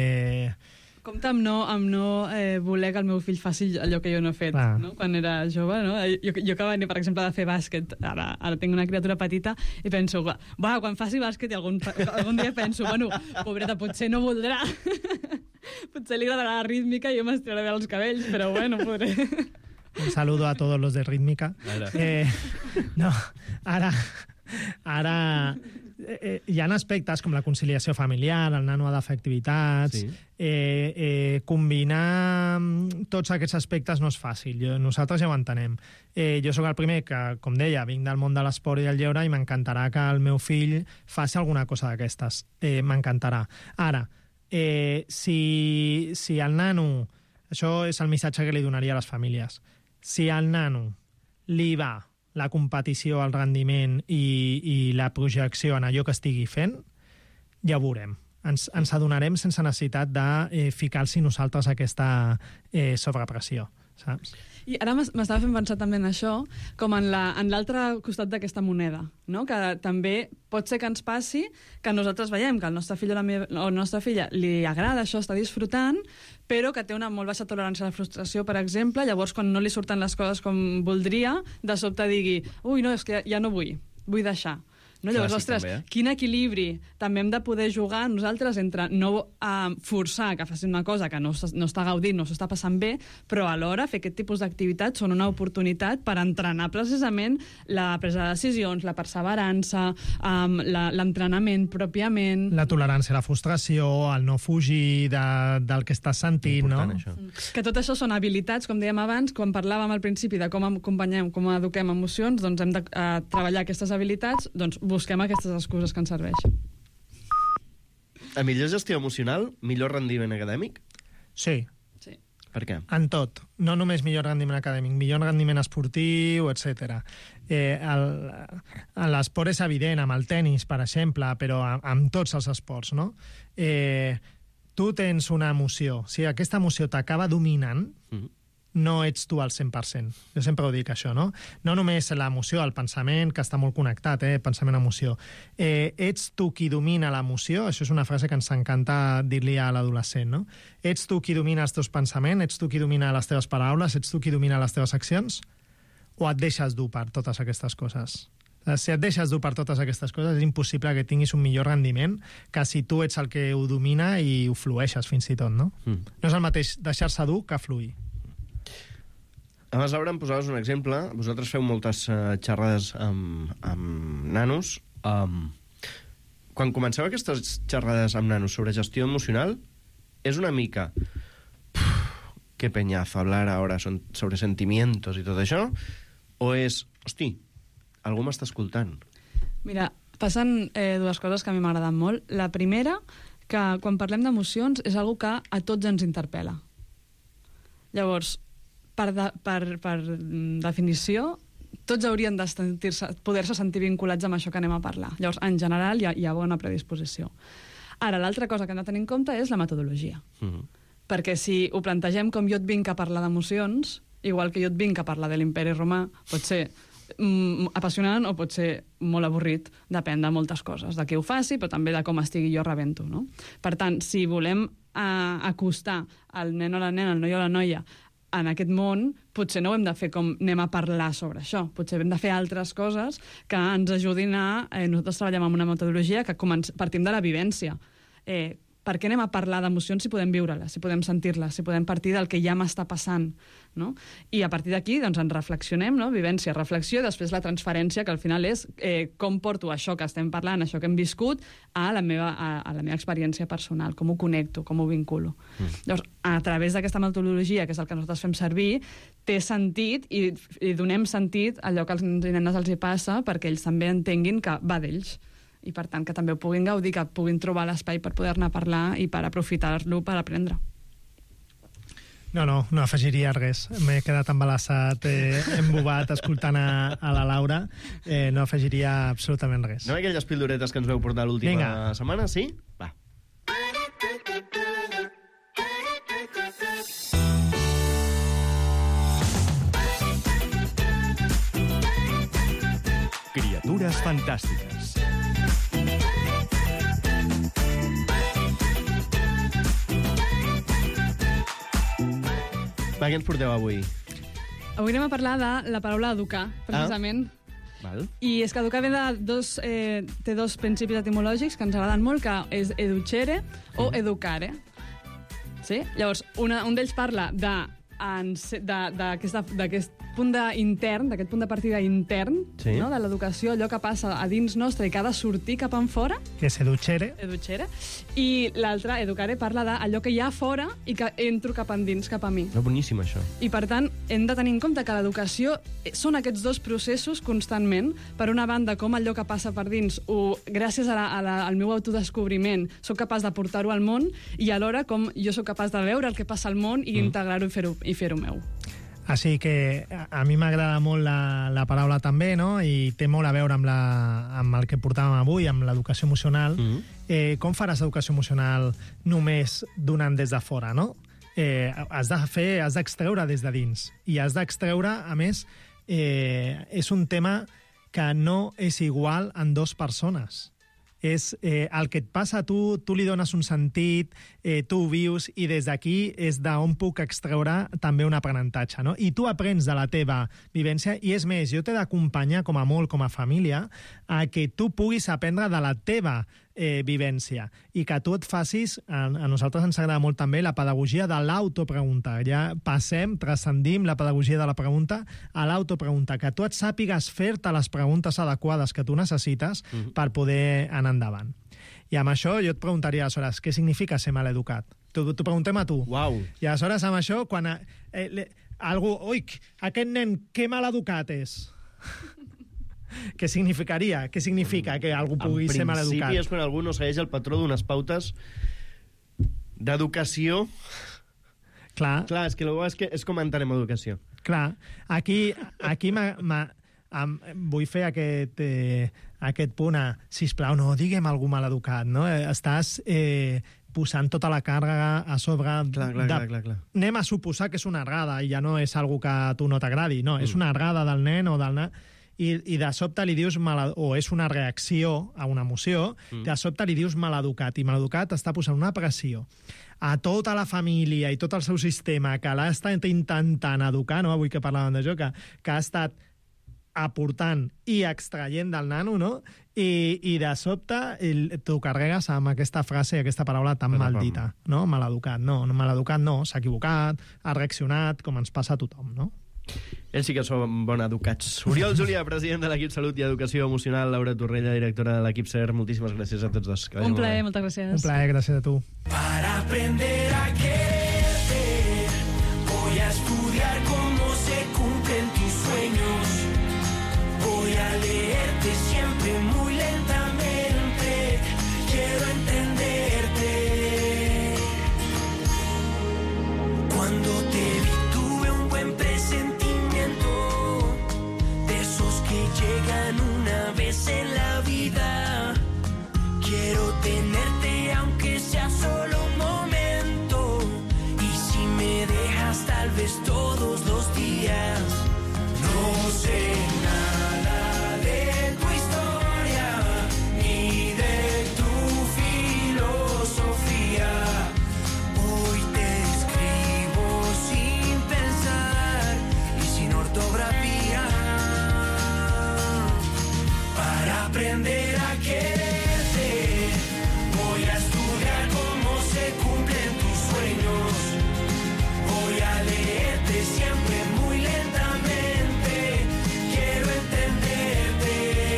Speaker 8: Compte amb no voler que el meu fill faci allò que jo no he fet, no? Quan era jove, no? Jo que venia, per exemple, de fer bàsquet, ara tinc una criatura petita i penso, quan faci bàsquet i algun dia penso, bueno, pobreta, potser no voldrà. Potser li agradarà la rítmica i jo m'estiraré els cabells, però bueno, podré...
Speaker 6: Un saludo a todos los de rítmica. No, ara hi ha aspectes com la conciliació familiar, el nano ha de fer activitats... Sí. Combinar tots aquests aspectes no és fàcil. Nosaltres ja ho entenem. Jo sóc el primer que, com deia, vinc del món de l'esport i del lleure i m'encantarà que el meu fill faci alguna cosa d'aquestes. M'encantarà. Ara, si el nano... Això és el missatge que li donaria a les famílies. Si al nano li va la competició, el rendiment i la projecció en allò que estigui fent, ja ho veurem. Ens adonarem sense necessitat de ficar-los nosaltres aquesta sobrepressió, saps?
Speaker 8: I ara m'estava fent pensar també en això, com en l'altre costat d'aquesta moneda, no? Que també pot ser que ens passi que nosaltres veiem que al nostre fill o la nostra filla li agrada això, està disfrutant, però que té una molt baixa tolerància a la frustració, per exemple, llavors quan no li surten les coses com voldria, de sobte digui, ui, no, és que ja no vull deixar. No? Llavors, ostres, quin equilibri també hem de poder jugar nosaltres entre no forçar que facin una cosa que no està gaudint, no s'està passant bé, però alhora fer aquest tipus d'activitats són una oportunitat per entrenar precisament la presa de decisions, la perseverança, l'entrenament pròpiament.
Speaker 6: La tolerància a la frustració, el no fugir del que estàs sentint, no?
Speaker 7: Això.
Speaker 8: Que tot això són habilitats, com dèiem abans, quan parlàvem al principi de com acompanyem, com eduquem emocions, doncs hem de treballar aquestes habilitats, doncs busquem aquestes excuses que ens serveixen.
Speaker 7: A millor gestió emocional, millor rendiment acadèmic?
Speaker 6: Sí.
Speaker 7: Per què?
Speaker 6: En tot. No només millor rendiment acadèmic, millor rendiment esportiu, etc. L'esport és evident, amb el tennis, per exemple, però amb tots els esports, no? Tu tens una emoció. Si aquesta emoció t'acaba dominant, no ets tu al 100%. Jo sempre ho dic, això, no? No només l'emoció, el pensament, que està molt connectat, pensament-emoció. Ets tu qui domina l'emoció, això és una frase que ens encanta dir-li a l'adolescent, no? Ets tu qui domina els teus pensaments, ets tu qui domina les teves paraules, ets tu qui domina les teves accions, o et deixes dur per totes aquestes coses? Si et deixes dur per totes aquestes coses, és impossible que tinguis un millor rendiment que si tu ets el que ho domina i ho flueixes fins i tot, no? No és el mateix deixar-se dur que fluir.
Speaker 7: Abans, Laura, em posaves un exemple. Vosaltres feu moltes xerrades amb nanos. Quan comenceu aquestes xerrades amb nanos sobre gestió emocional, és una mica... Qué peñazo hablar ahora sobre sentimientos i tot això? O és, hosti, algú m'està escoltant?
Speaker 8: Mira, passen dues coses que a mi m'agraden molt. La primera, que quan parlem d'emocions és algo que a tots ens interpel·la. Llavors, per definició, tots haurien de poder-se sentir vinculats amb això que anem a parlar. Llavors, en general, hi ha bona predisposició. Ara, l'altra cosa que hem de tenir en compte és la metodologia. Perquè si ho plantegem com jo et vinc a parlar d'emocions, igual que jo et vinc a parlar de l'imperi romà, pot ser apassionant o pot ser molt avorrit, depèn de moltes coses, de qui ho faci, però també de com estigui jo rebent-ho, no? Per tant, si volem acostar el nen o la nena, el noi o la noia, en aquest món, potser no ho hem de fer com anem a parlar sobre això. Potser hem de fer altres coses que ens ajudin a... Nosaltres treballem amb una metodologia que partim de la vivència. Per què anem a parlar d'emocions si podem viure-les, si podem sentir-les, si podem partir del que ja m'està passant, no? I a partir d'aquí doncs, ens reflexionem, no? Vivència, reflexió, després la transferència, que al final és com porto això que estem parlant, això que hem viscut, a la meva experiència personal, com ho connecto, com ho vinculo. Llavors, a través d'aquesta metodologia, que és el que nosaltres fem servir, té sentit i donem sentit a allò que als nens i nenes els hi passa perquè ells també entenguin que va d'ells. I, per tant, que també ho puguin gaudir, que puguin trobar l'espai per poder-ne parlar i per aprofitar-lo per aprendre.
Speaker 6: No afegiria res. M'he quedat embalassat, embobat, escoltant a la Laura. No afegiria absolutament res.
Speaker 7: No aquelles pildoretes que ens veu portar l'última setmana, sí? Va.
Speaker 1: Criatures fantàstiques.
Speaker 7: Va, què ens porteu avui?
Speaker 8: Avui anem a parlar de la paraula educar, precisament.
Speaker 7: Val.
Speaker 8: I és que educar ve té dos principis etimològics que ens agraden molt, que és educere o educare. Sí? Llavors, un d'ells parla d'aquest punt intern, d'aquest punt de partida intern,
Speaker 7: sí,
Speaker 8: no? De l'educació, allò que passa a dins nostre i que ha de sortir cap enfora.
Speaker 6: Que és educere.
Speaker 8: I l'altre, educare, parla d'allò que hi ha fora i que entro cap endins, cap a mi.
Speaker 7: No, boníssim, això.
Speaker 8: I, per tant, hem de tenir en compte que l'educació són aquests dos processos constantment. Per una banda, com allò que passa per dins, gràcies al meu autodescobriment, soc capaç de portar-ho al món, i alhora com jo sóc capaç de veure el que passa al món i integrar-ho i fer-ho meu.
Speaker 6: Així que a mi m'agrada molt la paraula també, no? I té molt a veure amb el que portàvem avui, amb l'educació emocional. Com faràs educació emocional només donant des de fora, no? has d'extreure des de dins. I has d'extreure, a més, és un tema que no és igual en dues persones. És el que et passa a tu li dones un sentit, tu ho vius, i des d'aquí és d'on puc extreure també un aprenentatge, no? I tu aprens de la teva vivència, i és més, jo t'he d'acompanyar com a molt, com a família, a que tu puguis aprendre de la teva vivència, i que tu et facis, a nosaltres ens agrada molt també la pedagogia de l'autopregunta. Ja transcendim la pedagogia de la pregunta a l'autopregunta, que tu et sàpigues fer-te les preguntes adequades que tu necessites per poder anar endavant. I amb això jo et preguntaria, aleshores, què significa ser maleducat? T'ho preguntem a tu.
Speaker 7: Uau.
Speaker 6: I aleshores amb això, quan algú, ui, aquest nen, que maleducat és? Què significaria? Què significa que algú pugui ser maleducat?
Speaker 7: En principi és quan algú no segueix el patró d'unes pautes d'educació.
Speaker 6: Clar,
Speaker 7: és que és com entenem educació.
Speaker 6: clar. Aquí vull fer aquest punt, sisplau, no diguem algú maleducat, no? Estàs posant tota la càrrega a sobre...
Speaker 7: Clar.
Speaker 6: Anem a suposar que és una errada i ja no és algo que a tu no t'agradi, no, és una errada del nen o del nen, i de sobte li dius o és una reacció a una emoció, de sobte li dius maleducat, i maleducat està posant una pressió a tota la família i tot el seu sistema que l'ha estat intentant educar, no? Avui que parlàvem d'això, que ha estat aportant i extraient del nano, no? I de sobte t'ho carregues amb aquesta frase, aquesta paraula tan maldita, no? Maleducat, no, s'ha equivocat, ha reaccionat, com ens passa a tothom, no?
Speaker 7: Ells sí que són bon educats. Oriol Julià, president de l'equip Salut i Educació Emocional, Laura Torrella, directora de l'equip SER, moltíssimes gràcies a tots dos.
Speaker 8: Un plaer, moltes gràcies.
Speaker 6: Un plaer, gràcies a tu.
Speaker 9: Para aprender a quererte, voy a estudiar cómo se cumplen tus sueños. Voy a leerte siempre muy lentamente. Quiero entenderte. Cuando te vi tuve un buen presentimiento, de esos que llegan una vez en la vida. Quiero tenerte aunque sea solo un momento, y si me dejas tal vez todos los días. No sé nada de tu historia ni de tu filosofía. Hoy te escribo sin pensar y sin ortografía, para aprender a quererte. Voy a estudiar cómo se cumplen tus sueños. Voy a leerte siempre muy lentamente. Quiero entenderte,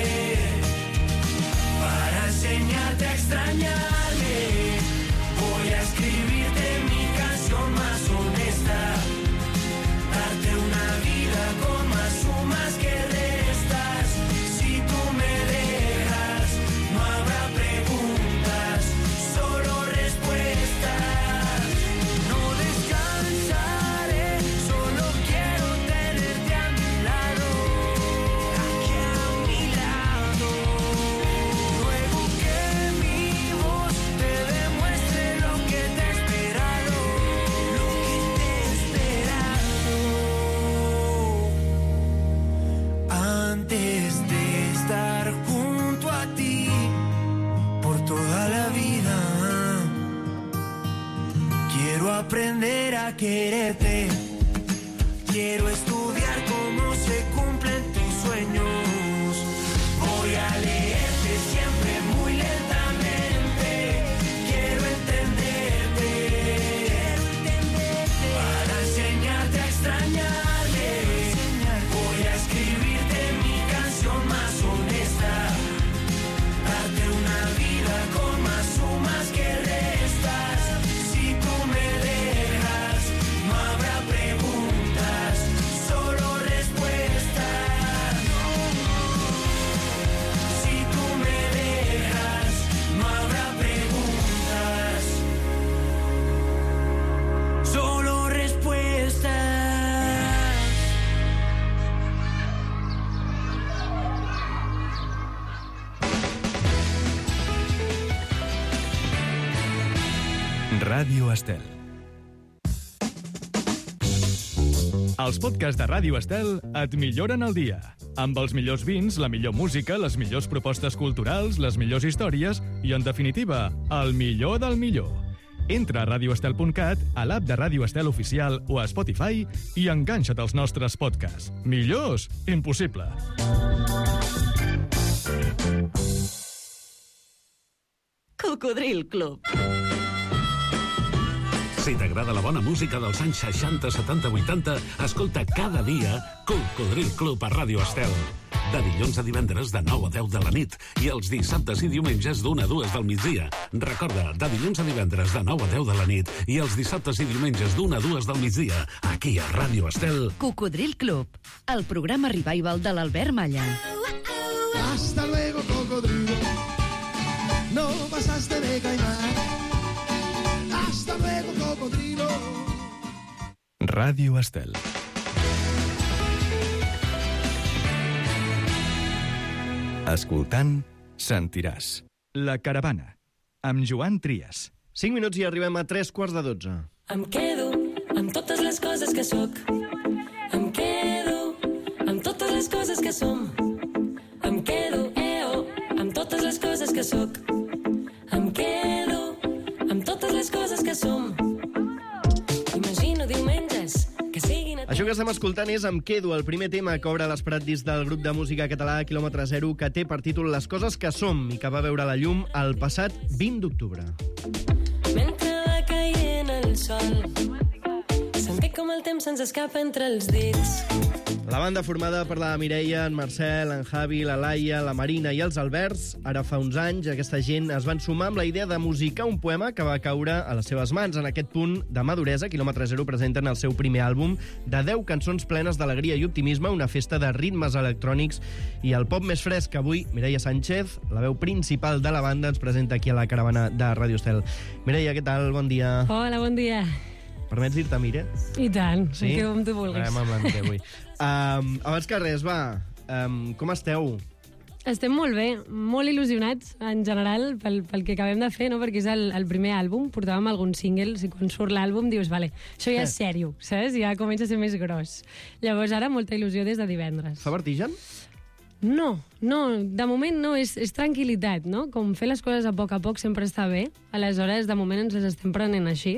Speaker 9: para enseñarte a extrañarme. Voy a escribirte mi canción más honesta, darte una vida con más sumas que restas. Si tú me dejas, no habrá preguntas, solo respuestas. No descansaré, solo quiero tenerte a mi lado, aquí a mi lado. Luego que mi voz te demuestre lo que te he esperado, lo que te he esperado. Antes de estar junto a ti por toda la vida, quiero aprender a quererte. Quiero estudiar cómo se cumplen tus sueños. Voy a leerte siempre muy lentamente. Quiero entenderte, para enseñarte a extrañarme. Voy a escribirte mi canción más honesta, darte una vida con más sumas que restas. Si tú me dejas, no habrá preguntas, solo respuestas. Si tú me dejas, no habrá preguntas, solo respuestas.
Speaker 1: Ràdio Estel. Els podcasts de Ràdio Estel et milloren el dia. Amb els millors vins, la millor música, les millors propostes culturals, les millors històries i, en definitiva, el millor del millor. Entra a radioestel.cat, a l'app de Ràdio Estel Oficial o a Spotify i enganxa't als nostres podcasts. Millors? Impossible.
Speaker 10: Cocodril Club.
Speaker 11: Si t'agrada la bona música dels anys 60, 70, 80, escolta cada dia Cocodril Club a Ràdio Estel. De dilluns a divendres de 9 a 10 de la nit i els dissabtes i diumenges d'1 a 2 del migdia. Recorda, de dilluns a divendres de 9 a 10 de la nit i els dissabtes i diumenges d'1 a 2 del migdia, aquí a Ràdio Estel.
Speaker 10: Cocodril Club, el programa revival de l'Albert Malla.
Speaker 9: Hasta luego, cocodrilo. No pasaste de caimán. Hasta luego, cocodrilo.
Speaker 1: Ràdio Estel. Escoltant, sentiràs. La caravana, amb Joan Trias.
Speaker 7: 5 minuts i arribem a 3:15.
Speaker 12: Em quedo amb totes les coses que sóc. Em quedo amb totes les coses que som. Em quedo, amb totes les coses que sóc. Em quedo amb totes les coses que som. Imagino diumenges que siguin...
Speaker 7: Això que estem escoltant és Em quedo, el primer tema que obre l'esperat disc del grup de música català Kilòmetre Zero, que té per títol Les coses que som i que va veure la llum el passat 20 d'octubre.
Speaker 12: Mentre va caient el sol, sentir com el temps se'ns escapa entre els dits.
Speaker 7: La banda formada per la Mireia, en Marcel, en Javi, la Laia, la Marina i els Alberts, ara fa uns anys aquesta gent es van sumar amb la idea de musicar un poema que va caure a les seves mans. En aquest punt de maduresa, Kilòmetre Zero presenten el seu primer àlbum de 10 cançons plenes d'alegria i optimisme, una festa de ritmes electrònics i el pop més fresc que avui Mireia Sánchez, la veu principal de la banda, ens presenta aquí a la caravana de Ràdio Estel. Mireia, què tal? Bon dia.
Speaker 13: Hola, bon dia.
Speaker 7: Permets dir-te, Mire?
Speaker 13: I tant,
Speaker 7: sí?
Speaker 13: que com tu vulguis.
Speaker 7: Anem amb l'Anté avui. Abans que res, va, com esteu?
Speaker 13: Estem molt bé, molt il·lusionats en general pel que acabem de fer, no? Perquè és el primer àlbum, portàvem alguns singles i quan surt l'àlbum dius, vale, això ja és sèrio, saps? Ja comença a ser més gros. Llavors ara molta il·lusió des de divendres.
Speaker 7: Fa vertigen?
Speaker 13: No, de moment no, és tranquil·litat, no? Com fer les coses a poc sempre està bé, aleshores de moment ens les estem prenent així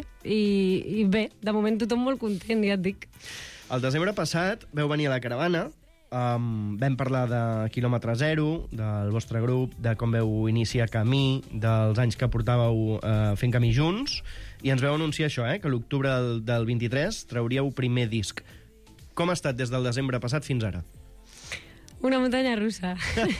Speaker 13: i bé, de moment tothom molt content, ja et dic.
Speaker 7: El desembre passat veu venir a la caravana, vam parlar de Kilòmetre Zero, del vostre grup, de com veu iniciar camí, dels anys que portàveu fent camí junts, i ens veu anunciar això, que l'octubre del 23 trauríeu primer disc. Com ha estat des del desembre passat fins ara?
Speaker 13: Una muntanya russa.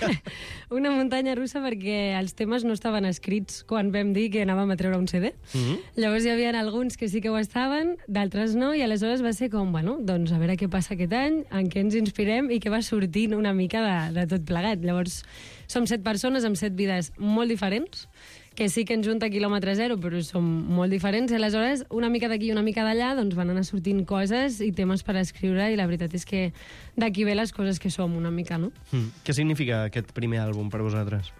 Speaker 13: Una muntanya russa perquè els temes no estaven escrits quan vam dir que anàvem a treure un CD. Llavors hi havia alguns que sí que ho estaven, d'altres no, i aleshores va ser com, bueno, doncs a veure què passa aquest any, en què ens inspirem i què va sortint una mica de tot plegat. Llavors som 7 persones amb 7 vides molt diferents, que sí que ens junta Kilòmetre Zero, però som molt diferents, i aleshores una mica d'aquí i una mica d'allà doncs van anar sortint coses i temes per escriure, i la veritat és que d'aquí ve les coses que som una mica, no?
Speaker 7: Què significa aquest primer àlbum per vosaltres?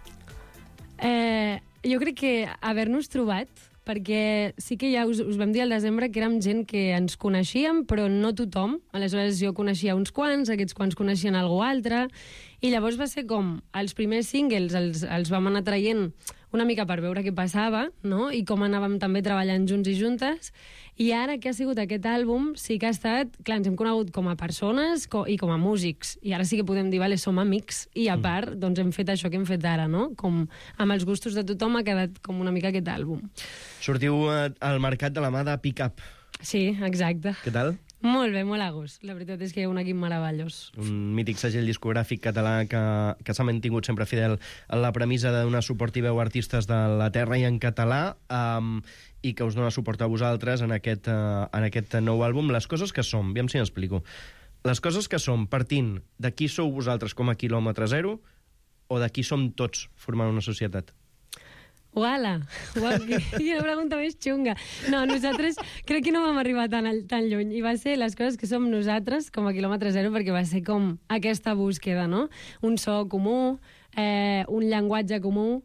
Speaker 13: Jo crec que haver-nos trobat, perquè sí que ja us vam dir al desembre que érem gent que ens coneixíem, però no tothom. Aleshores jo coneixia uns quants, aquests quants coneixien algú altre, i llavors va ser com els primers singles els vam anar traient una mica per veure què passava, no? I com anàvem també treballant junts i juntes. I ara que ha sigut aquest àlbum, sí que ha estat... Clar, ens hem conegut com a persones i com a músics. I ara sí que podem dir, vale, som amics. I a part, doncs hem fet això que hem fet ara, no? Com amb els gustos de tothom ha quedat com una mica aquest àlbum.
Speaker 7: Sortiu al mercat de la mà de Pick Up.
Speaker 13: Sí, exacte.
Speaker 7: Què tal?
Speaker 13: Molt bé, molt a gust. La veritat és que hi ha un equip meravellós.
Speaker 7: Un mític segell discogràfic català que s'ha mantingut sempre fidel a la premissa de donar suport i veu a artistes de la terra i en català, i que us dona suport a vosaltres en aquest nou àlbum, Les coses que som. Aviam si m'explico. Les coses que som, partint de qui sou vosaltres com a Kilòmetre Zero o de qui som tots formant una societat?
Speaker 13: Uala, quina pregunta més xunga. No, nosaltres crec que no vam arribar tan lluny, i va ser les coses que som nosaltres com a Kilòmetre Zero, perquè va ser com aquesta búsqueda, no? Un so comú, un llenguatge comú,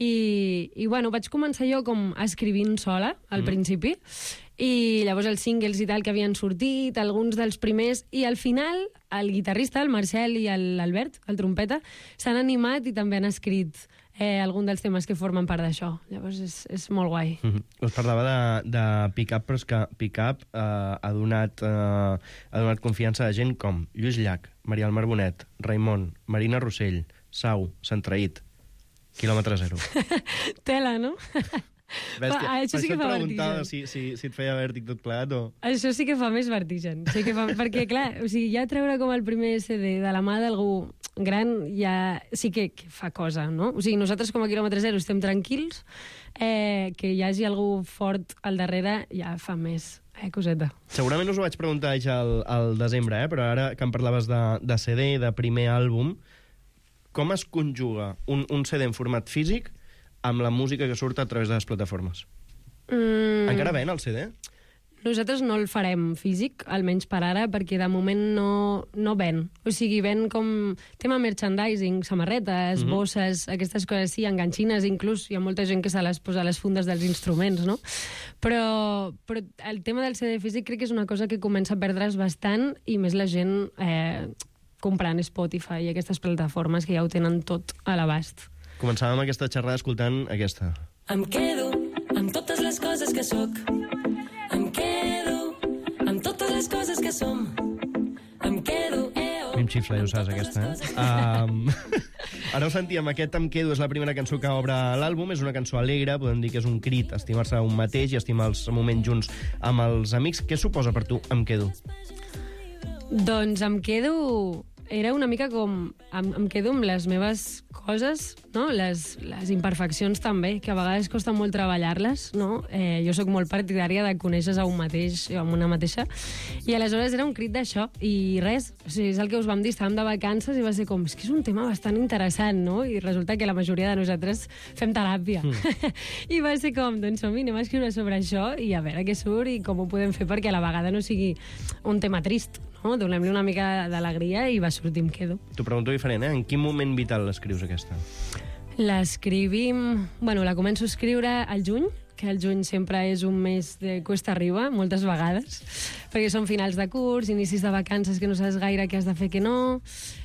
Speaker 13: I bueno, vaig començar jo com escrivint sola, al principi, i llavors els singles i tal que havien sortit, alguns dels primers, i al final el guitarrista, el Marcel i l'Albert, el trompeta, s'han animat i també han escrit algun dels temes que formen part d'això. Llavors és molt guai.
Speaker 7: Us parlava de Pick Up, però és que Pick Up ha donat confiança a gent com Lluís Llach, Maria del Mar Bonet, Raimon, Marina Rossell, Sau, Centraït, Quilòmetre Zero.
Speaker 13: Tela, no?
Speaker 7: Bèstia. Això sí que fa preguntava si et feia vèrtic tot plegat o...
Speaker 13: Això sí que fa més vertigen. Sí que fa... Perquè, clar, o sigui, ja treure com el primer CD de la mà d'algú gran ja sí que fa cosa, no? O sigui, nosaltres com a Quilòmetre Zero estem tranquils, que hi hagi algú fort al darrere ja fa més coseta.
Speaker 7: Segurament us ho vaig preguntar ja al desembre, però ara que em parlaves de CD, de primer àlbum, com es conjuga un CD en format físic amb la música que surt a través de les plataformes? Encara ven el CD?
Speaker 13: Nosaltres no el farem físic, almenys per ara, perquè de moment no ven. O sigui, ven com tema merchandising, samarretes, bosses, aquestes coses, sí, enganxines inclús. Hi ha molta gent que se les posa a les fundes dels instruments, no? Però el tema del CD físic crec que és una cosa que comença a perdre's bastant, i més la gent comprant Spotify i aquestes plataformes que ja ho tenen tot a l'abast.
Speaker 7: Començàvem aquesta xerrada escoltant aquesta.
Speaker 12: Em quedo amb totes les coses que sóc. Em quedo amb totes les coses que som. Em quedo...
Speaker 7: Mi em xifla, ja ho saps, aquesta, Ara ho sentíem, aquest Em quedo és la primera cançó que obre l'àlbum, és una cançó alegre, podem dir que és un crit, estimar-se un mateix i estimar els moments junts amb els amics. Què suposa per tu Em quedo?
Speaker 13: Doncs Em quedo... Era una mica com... Em quedo amb les meves coses, no? Les imperfeccions també, que a vegades costa molt treballar-les, no? Jo sóc molt partidària de conèixer a un mateix o a una mateixa, i aleshores era un crit d'això, i res, o sigui, és el que us vam dir, estàvem de vacances i va ser com, és que és un tema bastant interessant, no? I resulta que la majoria de nosaltres fem teràpia. I va ser com, doncs som-hi, anem a escriure sobre això i a veure què surt i com ho podem fer perquè a la vegada no sigui un tema trist, no? Donem-li una mica d'alegria i va sortir Em quedo.
Speaker 7: T'ho pregunto diferent, En quin moment vital l'escrius, aquesta?
Speaker 13: L'escrivim... Bueno, la començo a escriure al juny, que el juny sempre és un mes de cuesta arriba, moltes vegades, perquè són finals de curs, inicis de vacances que no saps gaire què has de fer, què no...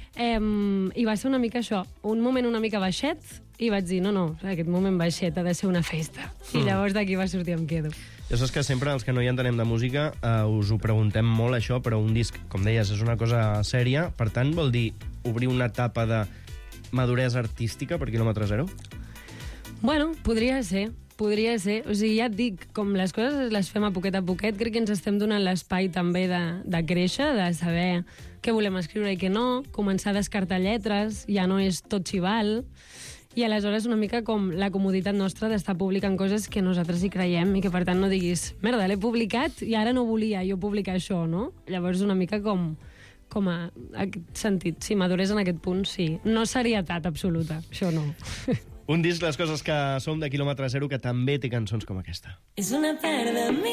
Speaker 13: I va ser una mica això, un moment una mica baixet, i vaig dir, no, aquest moment baixet ha de ser una festa. I llavors d'aquí va sortir Em quedo.
Speaker 7: Ja saps que sempre els que no hi entenem de música us ho preguntem molt, això, però un disc, com deies, és una cosa sèria, per tant, vol dir obrir una etapa de maduresa artística per Quilòmetre Zero?
Speaker 13: Bueno, podria ser. O sigui, ja et dic, com les coses les fem a poquet, crec que ens estem donant l'espai també de créixer, de saber què volem escriure i què no, començar a descartar lletres, ja no és tot xival, i aleshores una mica com la comoditat nostra d'estar publicant coses que nosaltres hi creiem i que per tant no diguis, merda, l'he publicat i ara no volia jo publicar això, no? Llavors una mica com a aquest sentit, si madurés en aquest punt, sí. No serietat absoluta, això no.
Speaker 7: Un disc, les coses que som de Quilòmetre Zero, que també té cançons com aquesta.
Speaker 12: És una part de mi,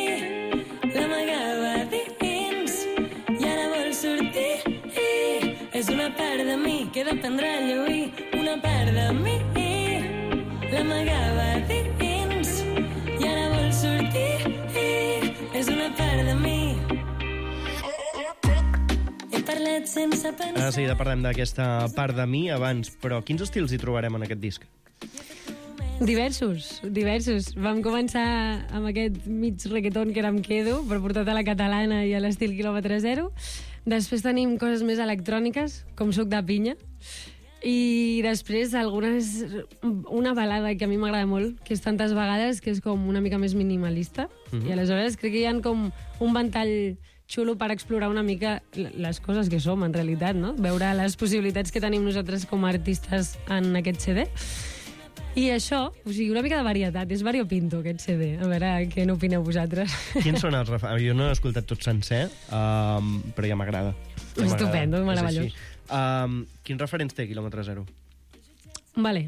Speaker 12: l'amagava dins i ara vol sortir. És una part de mi que he d'aprendre a lluir. Una part de mi l'amagava dins i ara vol sortir. És una part de mi. He parlat sense pensar.
Speaker 7: Ara de seguida parlem d'aquesta part de mi abans, però quins estils hi trobarem en aquest disc?
Speaker 13: Diversos. Vam començar amb aquest mig reggaeton que era Em quedo, però portat a la catalana i a l'estil Quilòmetre Zero. Després tenim coses més electròniques, com Suc de pinya. I després una balada que a mi m'agrada molt, que és Tantes vegades, que és com una mica més minimalista. I aleshores crec que hi ha com un ventall xulo per explorar una mica les coses que som, en realitat, no? Veure les possibilitats que tenim nosaltres com a artistes en aquest CD. I això, o sigui, una mica de varietat, és variopinto aquest CD. A veure què n'opineu vosaltres.
Speaker 7: Quins són els referents? Jo no he escoltat tot sencer, però ja m'agrada.
Speaker 13: Estupendo, meravellós.
Speaker 7: Quins referents té Quilòmetre Zero?
Speaker 13: Vale.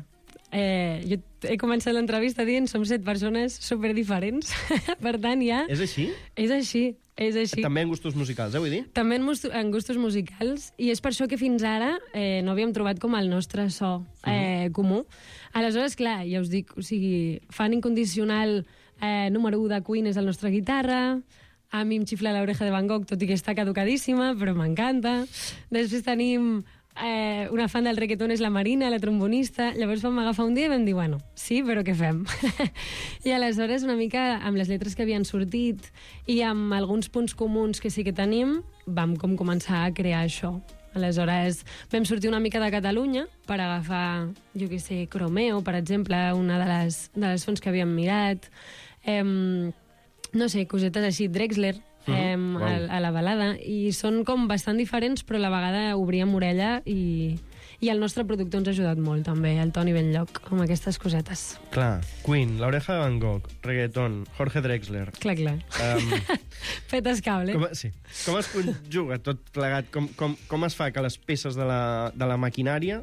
Speaker 13: Jo he començat l'entrevista dient som 7 persones superdiferents. Per tant, ja...
Speaker 7: És així?
Speaker 13: És així.
Speaker 7: També en gustos musicals, vull dir?
Speaker 13: També en gustos musicals, i és per això que fins ara no havíem trobat com el nostre so comú. Aleshores, clar, ja us dic, o sigui, fan incondicional número 1 de Queen és el nostre guitarra, a mi em xifla l'oreja de Van Gogh, tot i que està caducadíssima, però m'encanta. Després tenim una fan del reggaeton, és la Marina, la trombonista. Llavors vam agafar un dia i vam dir, bueno, sí, però què fem? I aleshores, una mica amb les lletres que havien sortit i amb alguns punts comuns que sí que tenim, vam com començar a crear això. Aleshores, vam sortir una mica de Catalunya per agafar, jo què sé, Cromeo, per exemple, una de les fonts que havíem mirat. No sé, cosetes així, Drexler, a la balada, i són com bastant diferents, però a la vegada obríem orella, i el nostre productor ens ha ajudat molt també, el Toni Benlloc, amb aquestes cosetes.
Speaker 7: Clar, Queen, l'oreja de Van Gogh, reggaeton, Jorge Drexler.
Speaker 13: Clar. Fetes cable.
Speaker 7: Com es conjuga tot plegat? Com es fa que les peces de la maquinària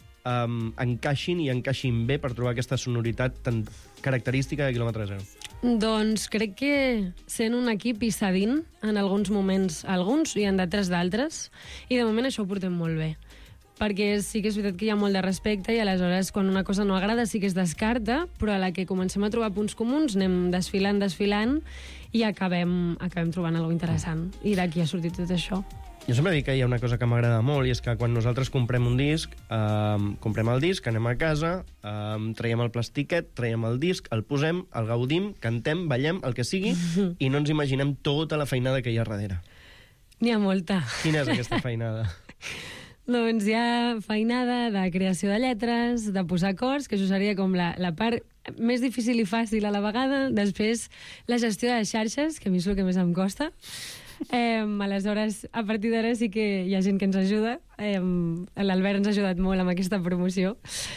Speaker 7: encaixin bé per trobar aquesta sonoritat tan característica de quilòmetre zero?
Speaker 13: Doncs crec que sent un equip i cedint en alguns moments alguns i en d'altres, i de moment això ho portem molt bé. Perquè sí que és veritat que hi ha molt de respecte i aleshores quan una cosa no agrada sí que es descarta, però a la que comencem a trobar punts comuns anem desfilant i acabem trobant alguna cosa interessant. I d'aquí ha sortit tot això.
Speaker 7: Jo sempre dic que hi ha una cosa que m'agrada molt, i és que quan nosaltres comprem un disc, comprem el disc, anem a casa, traiem el plastiquet, traiem el disc, el posem, el gaudim, cantem, ballem, el que sigui, i no ens imaginem tota la feinada que hi ha darrere.
Speaker 13: N'hi ha molta.
Speaker 7: Quina és aquesta feinada?
Speaker 13: Doncs hi ha feinada de creació de lletres, de posar acords, que això seria com la part més difícil i fàcil a la vegada. Després, la gestió de les xarxes, que a mi és el que més em costa. Aleshores, a partir d'ara sí que hi ha gent que ens ajuda. L'Albert ens ha ajudat molt amb aquesta promoció.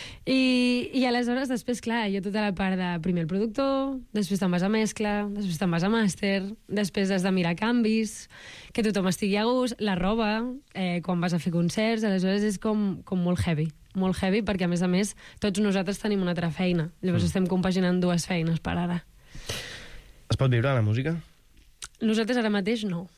Speaker 13: I aleshores, després, clar, hi ha tota la part de primer el productor, després te'n vas a mescla, després te'n vas a màster, després has de mirar canvis, que tothom estigui a gust, la roba, quan vas a fer concerts, aleshores és com molt heavy, perquè a més, tots nosaltres tenim una altra feina. Llavors estem compaginant 2 feines per ara.
Speaker 7: Es pot viure de la música?
Speaker 13: Nosaltres ara mateix no.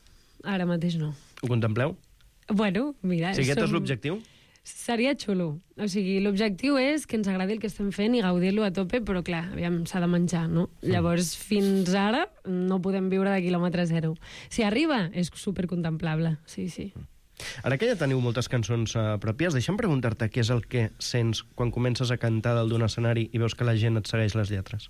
Speaker 7: Ho contempleu?
Speaker 13: Bueno, mira...
Speaker 7: Si aquest és l'objectiu?
Speaker 13: Seria xulo. O sigui, l'objectiu és que ens agradi el que estem fent i gaudir-lo a tope, però clar, aviam, s'ha de menjar, no? Llavors, fins ara no podem viure de quilòmetre zero. Si arriba, és supercontemplable, sí.
Speaker 7: Ara que ja teniu moltes cançons pròpies, deixa'm preguntar-te què és el que sents quan comences a cantar dalt d'un escenari i veus que la gent et segueix les lletres.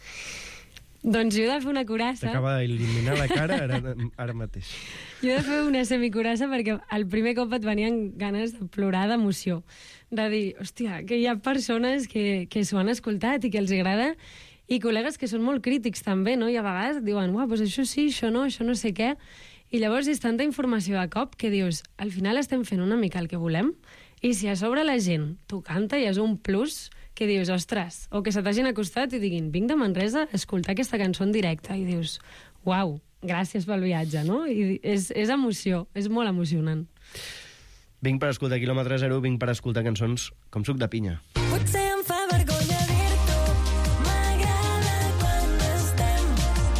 Speaker 13: Doncs jo he de fer una curassa.
Speaker 7: T'acaba d'il·luminar la cara ara mateix.
Speaker 13: Jo he de fer una semicurassa perquè el primer cop et venien ganes de plorar d'emoció. De dir, hòstia, que hi ha persones que s'ho han escoltat i que els agrada, i col·legues que són molt crítics també, no? I a vegades diuen, doncs això sí, això no sé què. I llavors és tanta informació de cop que dius, al final estem fent una mica el que volem, i si a sobre la gent t'ho canta i és un plus que dius, ostres, o que se t'hagin acostat i diguin, vinc de Manresa a escoltar aquesta cançó en directe, i dius, uau, gràcies pel viatge, no? I és emoció, és molt emocionant.
Speaker 7: Vinc per escoltar quilòmetre zero, vinc per escoltar cançons com Suc de Pinya.
Speaker 12: Potser em fa vergonya dir-t'ho, m'agrada quan estem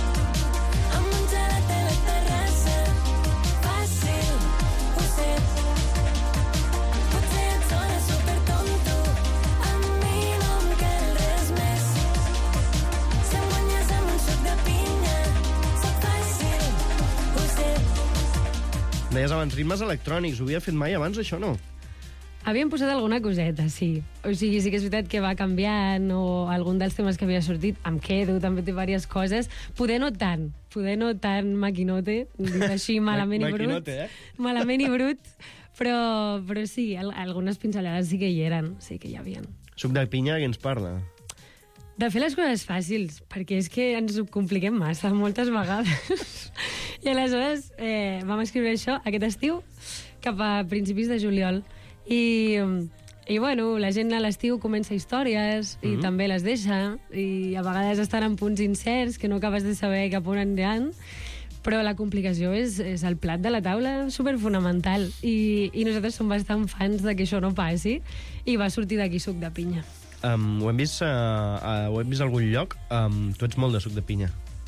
Speaker 12: a menjar a la teva terrassa, fàcil, ho sé. Potser et sona supertonto, a mi no em cal res més. Si em guanyes amb un suc de pinya, soc fàcil, ho sé.
Speaker 7: Deies abans, ritmes electrònics, ho havia fet mai abans, això no?
Speaker 13: Havíem posat alguna coseta, sí. O sigui, sí que és veritat que va canviant, o algun dels temes que havia sortit, em quedo, també té diverses coses. Poder no tant maquinote, dit així, malament i brut.
Speaker 7: Maquinote,
Speaker 13: Malament i brut, però sí, algunes pinzellades sí que hi eren, sí que hi havia.
Speaker 7: Suc de Pinya, qui ens parla?
Speaker 13: De fer les coses fàcils, perquè és que ens ho compliquem massa, moltes vegades. I aleshores vam escriure això aquest estiu, cap a principis de juliol. I bueno, la gent a l'estiu comença històries i també les deixa, i a vegades estan en punts incerts que no acabes de saber cap on aniran, però la complicació és el plat de la taula, superfonamental, i nosaltres som bastant fans de que això no passi, i va sortir d'aquí Suc de Pinya.
Speaker 7: ho hem vist a algun lloc. Tu ets molt de suc de pinya.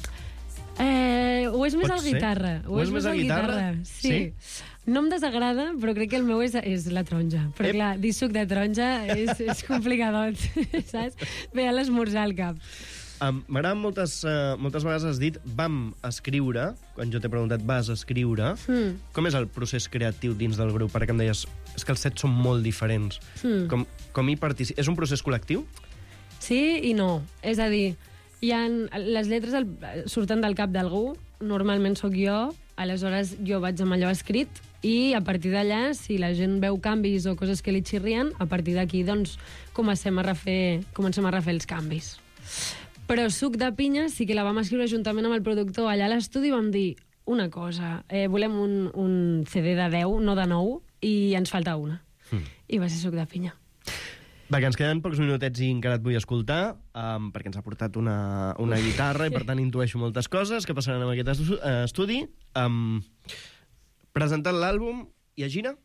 Speaker 13: Ho és més
Speaker 7: Pot
Speaker 13: al
Speaker 7: ser?
Speaker 13: guitarra.
Speaker 7: Ho és més al guitarra?
Speaker 13: Sí. No em desagrada, però crec que el meu és la taronja. Però clar, dir suc de taronja és complicadot, saps? Ve a l'esmorzar al cap.
Speaker 7: M'agrada moltes vegades has dit vam escriure, quan jo t'he preguntat vas escriure. Com és el procés creatiu dins del grup? Perquè em deies, és que els 7 són molt diferents. Com hi participes? És un procés col·lectiu?
Speaker 13: Sí i no. És a dir, les lletres surten del cap d'algú, normalment sóc jo, aleshores jo vaig amb allò escrit i a partir d'allà, si la gent veu canvis o coses que li xirrien, a partir d'aquí doncs comencem a refer els canvis. Però Suc de pinya sí que la vam escriure juntament amb el productor allà a l'estudi i vam dir una cosa, volem un CD de 10, no de 9, i ens falta una. I va ser Suc de pinya.
Speaker 7: Va, que ens queden pocs minutets i encara et vull escoltar, perquè ens ha portat una guitarra i per tant intueixo moltes coses que passaran en aquest estudi. Presentant l'àlbum i a gira?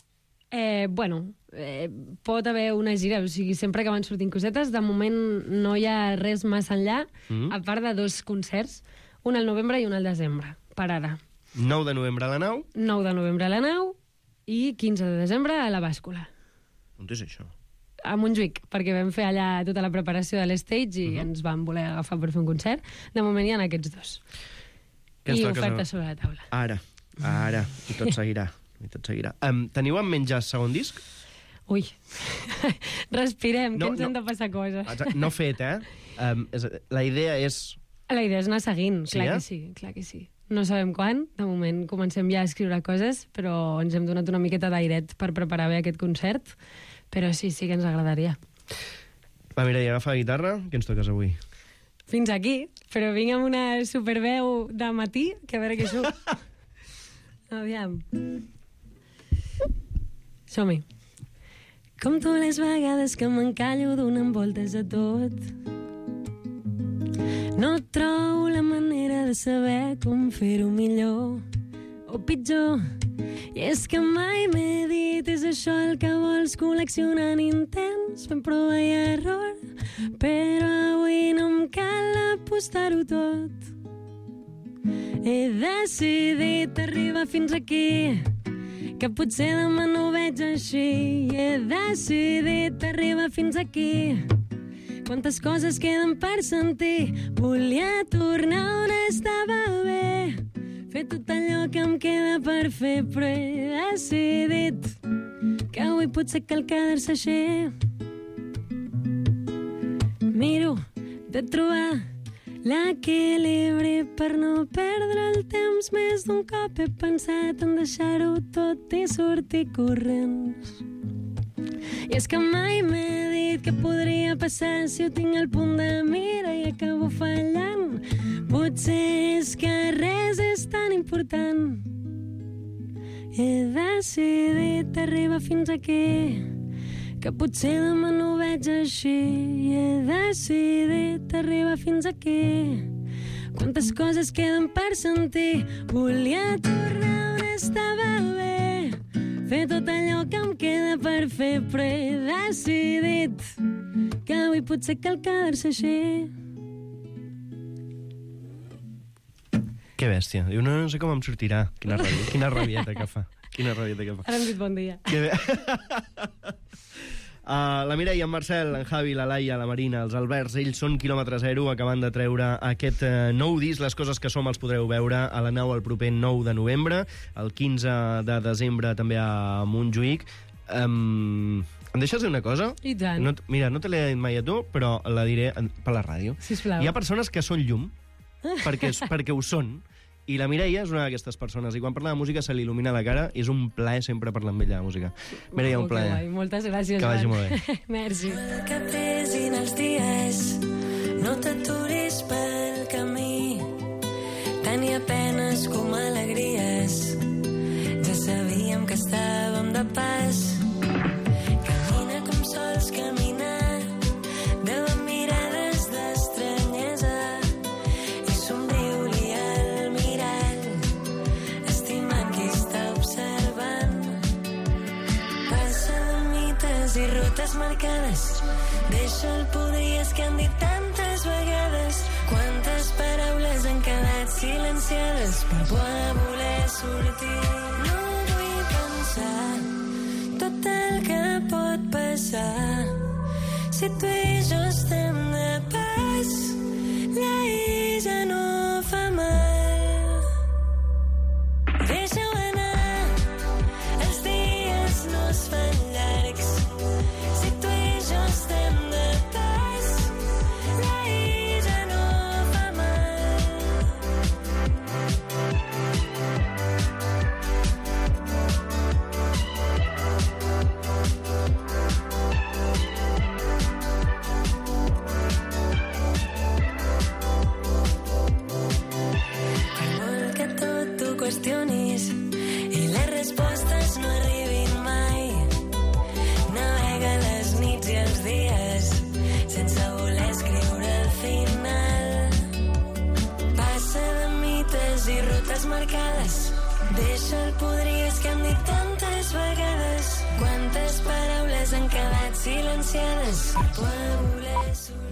Speaker 13: Pot haver una gira, o sigui, sempre que van sortint cosetes. De moment no hi ha res massa enllà, a part de 2 concerts, un al novembre i un al desembre, per ara.
Speaker 7: 9 de novembre a la Nau.
Speaker 13: 9 de novembre a la Nau i 15 de desembre a la Bàscula.
Speaker 7: On és això?
Speaker 13: A Montjuïc, perquè vam fer allà tota la preparació de l'stage i ens van voler agafar per fer un concert. De moment hi ha aquests 2. I ofertes sobre la taula.
Speaker 7: Ara. I tot seguirà. Teniu en menjar segon disc?
Speaker 13: Ui, respirem, que ens han de passar coses.
Speaker 7: No fet, La idea és...
Speaker 13: La idea és anar seguint, clar que sí. No sabem quan, de moment comencem ja a escriure coses, però ens hem donat una miqueta d'airet per preparar bé aquest concert, però sí que ens agradaria.
Speaker 7: Va, Mireia, agafa la guitarra, què ens toques avui?
Speaker 13: Fins aquí, però vinc amb una superveu de matí, que a veure què surt. Aviam. Som-hi. Com tu les vegades que m'encallo donant voltes a tot. No trobo la manera de saber com fer-ho millor o pitjor. I és que mai m'he dit és això el que vols, col·leccionant intents, fent prova i error. Però avui no em cal apostar-ho tot. He decidit arribar fins aquí, que potser demà no ho veig així. He decidit arribar fins aquí. Quantes coses queden per sentir. Volia tornar on estava bé, fer tot allò que em queda per fer, però he decidit que avui potser cal quedar-se així. Miro de trobar l'equilibri per no perdre el temps. Més d'un cop he pensat en deixar-ho tot i sortir corrents. I és que mai m'he dit que podria passar si ho tinc al punt de mira i acabo fallant. Potser és que res és tan important. He decidit arribar fins aquí, que potser demà no ho veig així. He decidit arribar fins aquí. Quantes coses queden per sentir. Volia tornar on estava bé, fer tot allò que em queda per fer, però he decidit que avui potser cal quedar-se així.
Speaker 7: Que bèstia. Diu, no sé com em sortirà. Quina rabieta que fa.
Speaker 13: Ara hem dit bon dia.
Speaker 7: Que bé. La Mireia, en Marcel, en Javi, la Laia, la Marina, els Alberts, ells són Kilòmetre Zero, acabant de treure aquest nou disc. Les coses que som els podreu veure a la Nau el proper 9 de novembre, el 15 de desembre també a Montjuïc. Em deixes dir una cosa?
Speaker 13: I tant.
Speaker 7: Mira, no te l'he dit mai a tu, però la diré per la ràdio.
Speaker 13: Sisplau.
Speaker 7: Hi ha persones que són llum, perquè ho són, i la Mireia és una d'aquestes persones, i quan parla de música se li il·lumina la cara, i és un plaer sempre parlar amb ella de música. Mireia, un plaer.
Speaker 13: Moltes gràcies,
Speaker 7: que vagi molt bé.
Speaker 13: Merci.
Speaker 12: Que pesin els dies, no t'aturis pel camí. Tant hi ha penes com alegries, ja sabíem que estàvem de pas. Camina com sols caminar, davant mirades d'estranyesa, i somriu-li al mirall, estimant qui està observant. Passa de mites i rutes rutes marcades. Deixa el podries que han dit tantes vegades. Quantes paraules han quedat silenciades per poder voler sortir. No vull pensar tot el que pot passar. Si tu i jo estem de pas, la I ja no fa mal. Deixa-ho anar, els dies no es fan llargs. Si tu i jo estem de pas, la I ja no fa mal. Qüestionis i les respostes no arribin mai. Navega les nits i els dies sense voler escriure el final. Passa de mites i rutes marcades. Deixa el podries que hem dit tantes vegades. Quantes paraules han quedat silenciades per poder voler sortir.